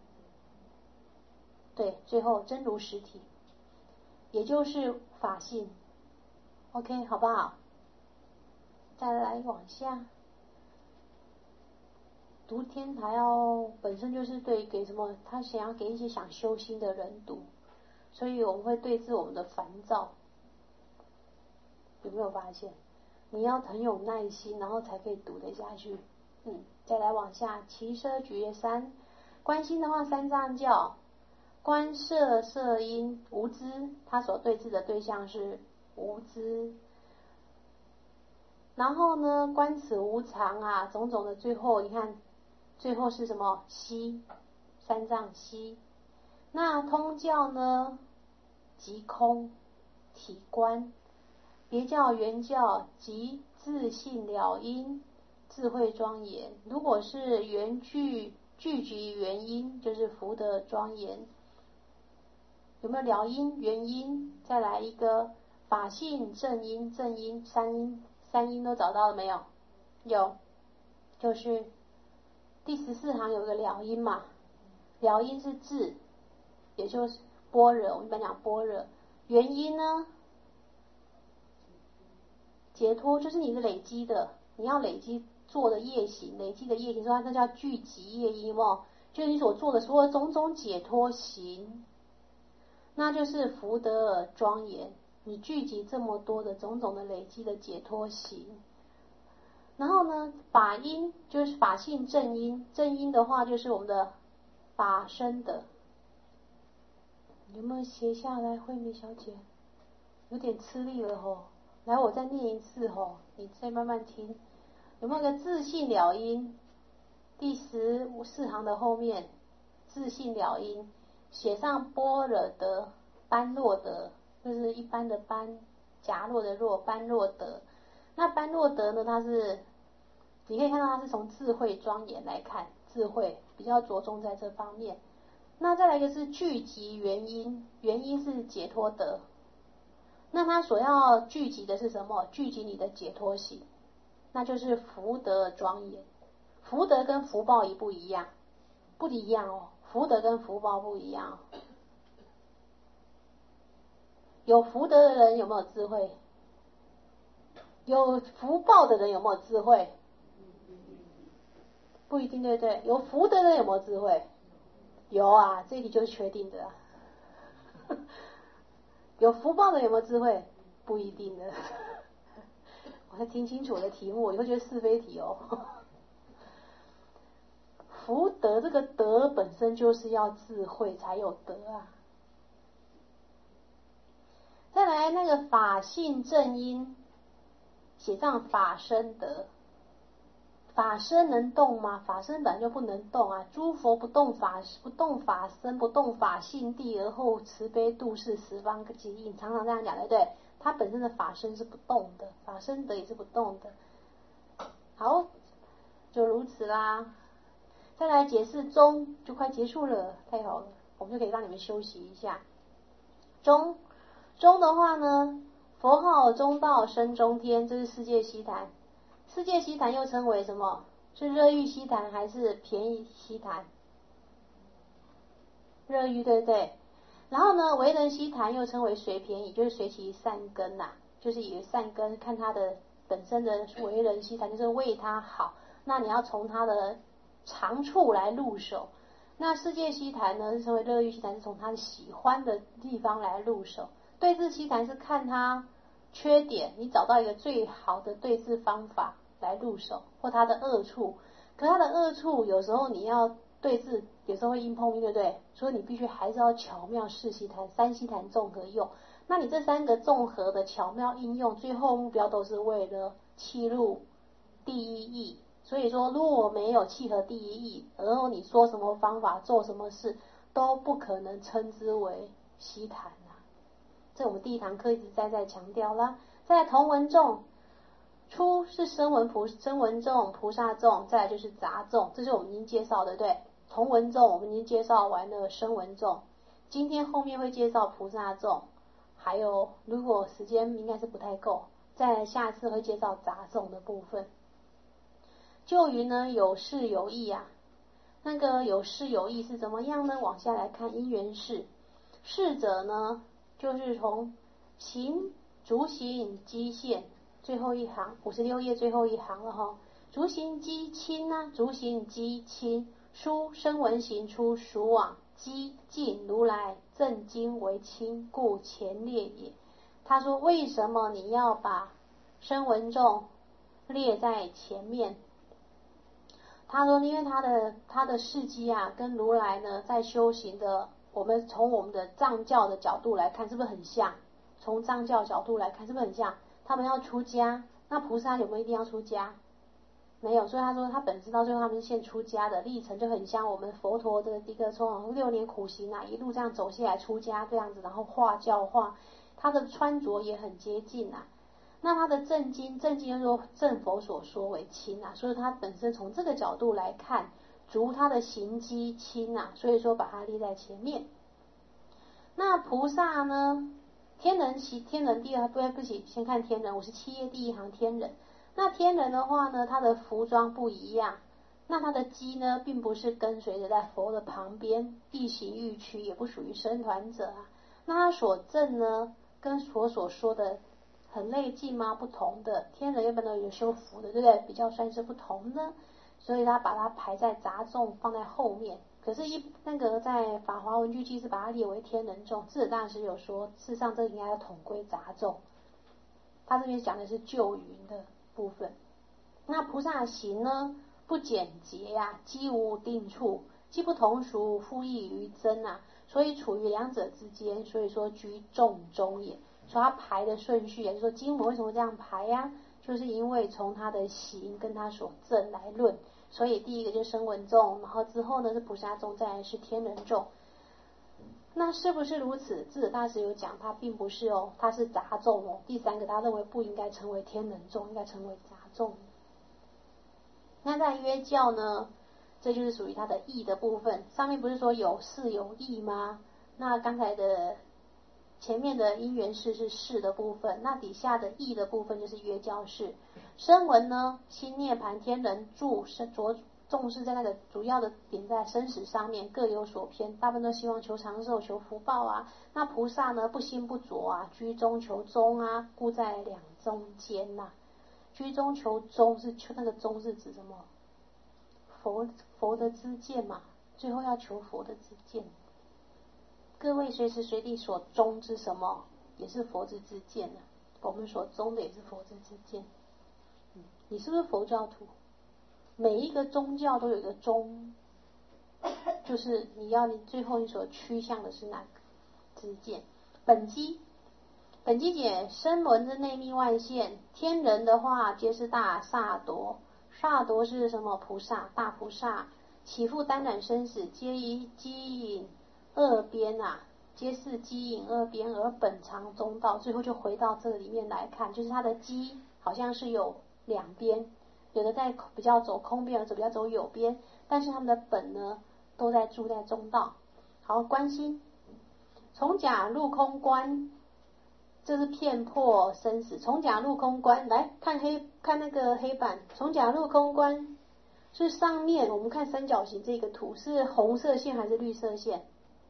对，最后真如实体，也就是法性。OK， 好不好？再来往下，读天台哦，本身就是对给什么？他想要给一些想修心的人读。所以我们会对治我们的烦躁，有没有发现？你要很有耐心，然后才可以读得下去。嗯，再来往下，其奢举业三，观心的话，三藏教，观色色音无知，他所对治的对象是无知。然后呢，观此无常啊，种种的最后，你看，最后是什么？息，三藏息。那通教呢？即空体观，别教原教即自性了因，智慧庄严。如果是原句聚集原因，就是福德庄严。有没有了因原因？再来一个法性正因，正因三因三因都找到了没有？有，就是第十四行有个了因嘛，了因是智，也就是般若，我们一般讲般若。原因呢？解脱就是你是累积的，你要累积做的业行，累积的业行，说那叫聚集业因哦，就是你所做的所有种种解脱行，那就是福德庄严。你聚集这么多的种种的累积的解脱行，然后呢，法因就是法性正因，正因的话就是我们的法身的。有没有写下来，慧美小姐？有点吃力了吼，来，我再念一次吼，你再慢慢听。有没有个自性了因？第十四行的后面，自性了因，写上般若德，般若德，就是一般的般，夹弱的弱，般若德。那般若德呢，它是，你可以看到它是从智慧庄严来看，智慧比较着重在这方面。那再来一个是聚集原因，原因是解脱德。那他所要聚集的是什么？聚集你的解脱行，那就是福德庄严。福德跟福报一不一样？不一样哦，福德跟福报不一样。有福德的人有没有智慧？有福报的人有没有智慧？不一定，对不对？有福德的人有没有智慧？有啊，这一题就是确定的啊。有福报的有没有智慧？不一定的。我要听清楚我的题目，以后就是是非题哦。福德这个德本身就是要智慧才有德啊。再来那个法性正因，写上法身德。法身能动吗？法身本来就不能动啊！诸佛不动法，不动法身，不动法性地，而后慈悲度世十方极印，常常这样讲，对不对？它本身的法身是不动的，法身德也是不动的。好，就如此啦。再来解释中，就快结束了，太好了，我们就可以让你们休息一下。中，中的话呢，佛号中道生中天，这是世界悉檀。世界悉檀又称为什么？是热郁悉檀还是便宜悉檀？热郁，对不对？然后呢，为人悉檀又称为随便宜，就是随其善根呐、啊，就是以善根看他的本身的为人悉檀，就是为他好。那你要从他的长处来入手。那世界悉檀呢，是称为乐郁悉檀，是从他喜欢的地方来入手。对治悉檀是看他缺点，你找到一个最好的对治方法来入手，或它的恶处。可它的恶处有时候你要对治，有时候会硬碰硬，对不对？所以你必须还是要巧妙四悉檀、三悉檀综合用。那你这三个综合的巧妙应用，最后目标都是为了契入第一义。所以说，如果没有契合第一义，然后你说什么方法做什么事，都不可能称之为悉檀啊。这我们第一堂课一直在在强调啦。在同文众，初是声闻菩声闻众、菩萨众，再来就是杂众，这是我们已经介绍的，对不对？同文众我们已经介绍完了声闻众，今天后面会介绍菩萨众，还有如果时间应该是不太够，在下次会介绍杂众的部分。就于呢有事有义啊，那个有事有义是怎么样呢？往下来看因缘事，事者呢就是从行足行机现最后一行，五十六页最后一行了哈。足行机亲啊，足行机亲，书声闻行出属往，机尽如来正经为亲，故前列也。他说为什么你要把声闻众列在前面？他说因为他的他的事迹啊跟如来呢在修行的，我们从我们的藏教的角度来看是不是很像？从藏教角度来看是不是很像？他们要出家，那菩萨有没有一定要出家？没有，所以他说他本师到最后他们是先出家的，历程就很像我们佛陀的一个从六年苦行啊一路这样走下来出家这样子，然后化教化，他的穿着也很接近啊。那他的正经，正经就是说正佛所说为亲啊，所以他本身从这个角度来看，逐他的行机亲啊，所以说把它列在前面。那菩萨呢？天人其天人第二不不行，先看天人，五十七页第一行天人。那天人的话呢，他的服装不一样，那他的机呢，并不是跟随着在佛的旁边，亦行亦趋，也不属于僧团者啊。那他所证呢，跟佛所说的很类近吗？不同的。天人原本都有修福的，对不对？比较算是不同的，所以他把它排在杂众放在后面。可是一，一那个在法华文具记是把它列为天人众，智者大师有说，事实上这应该要统归杂众。他这边讲的是救云的部分。那菩萨行呢，不简洁呀、啊，机无定处，既不同俗，复异于真啊，所以处于两者之间，所以说居众中也。所以他排的顺序，也就是说经文为什么这样排呀、啊？就是因为从他的行跟他所证来论。所以第一个就是声闻众，然后之后呢是菩萨众，再来是天人众。那是不是如此？智者大师有讲，他并不是哦，他是杂众哦。第三个，他认为不应该成为天人众，应该成为杂众。那在约教呢，这就是属于他的义的部分。上面不是说有事有义吗？那刚才的前面的因缘事是事的部分，那底下的义的部分就是约教事。声闻呢，心涅盘天人住生着重视在那个主要的点在生死上面，各有所偏，大部分都希望求长寿、求福报啊。那菩萨呢，不心不着啊，居中求中啊，故在两中间呐、啊。居中求中是求那个中是指什么？佛佛的知见嘛，最后要求佛的知见。各位随时随地所中之什么，也是佛之知见啊。我们所中的也是佛之知见。嗯，你是不是佛教徒？每一个宗教都有一个中，就是你要你最后你所趋向的是哪个知见？本机，本机解声闻之内密外现，天人的话皆是大萨埵，萨埵是什么？菩萨，大菩萨，起复单染生死，皆以机引二边啊，皆是机引二边而本常中道。最后就回到这个里面来看，就是它的机好像是有两边。有的在比较走空边，有的比较走有边，但是他们的本呢，都在住在中道。好，观心，从假入空观，这是骗破生死。从假入空观，来看黑看那个黑板，从假入空观是上面我们看三角形这个图是红色线还是绿色线？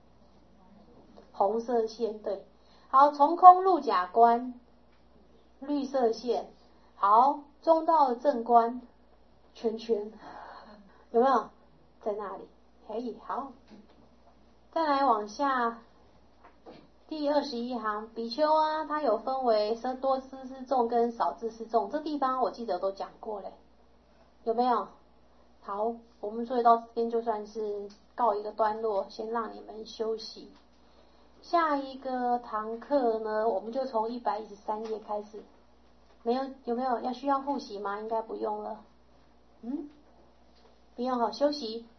红色线，对。好，从空入假观，绿色线。好，中道正观圈圈有没有在那里？可以。好，再来往下第二十一行，比丘啊，它有分为多知识众跟少知识众，这地方我记得都讲过嘞，有没有？好，我们所以到这边就算是告一个段落，先让你们休息。下一个堂课呢，我们就从一百一十三页开始。没有，有没有要需要复习吗？应该不用了。嗯，不用好，休息。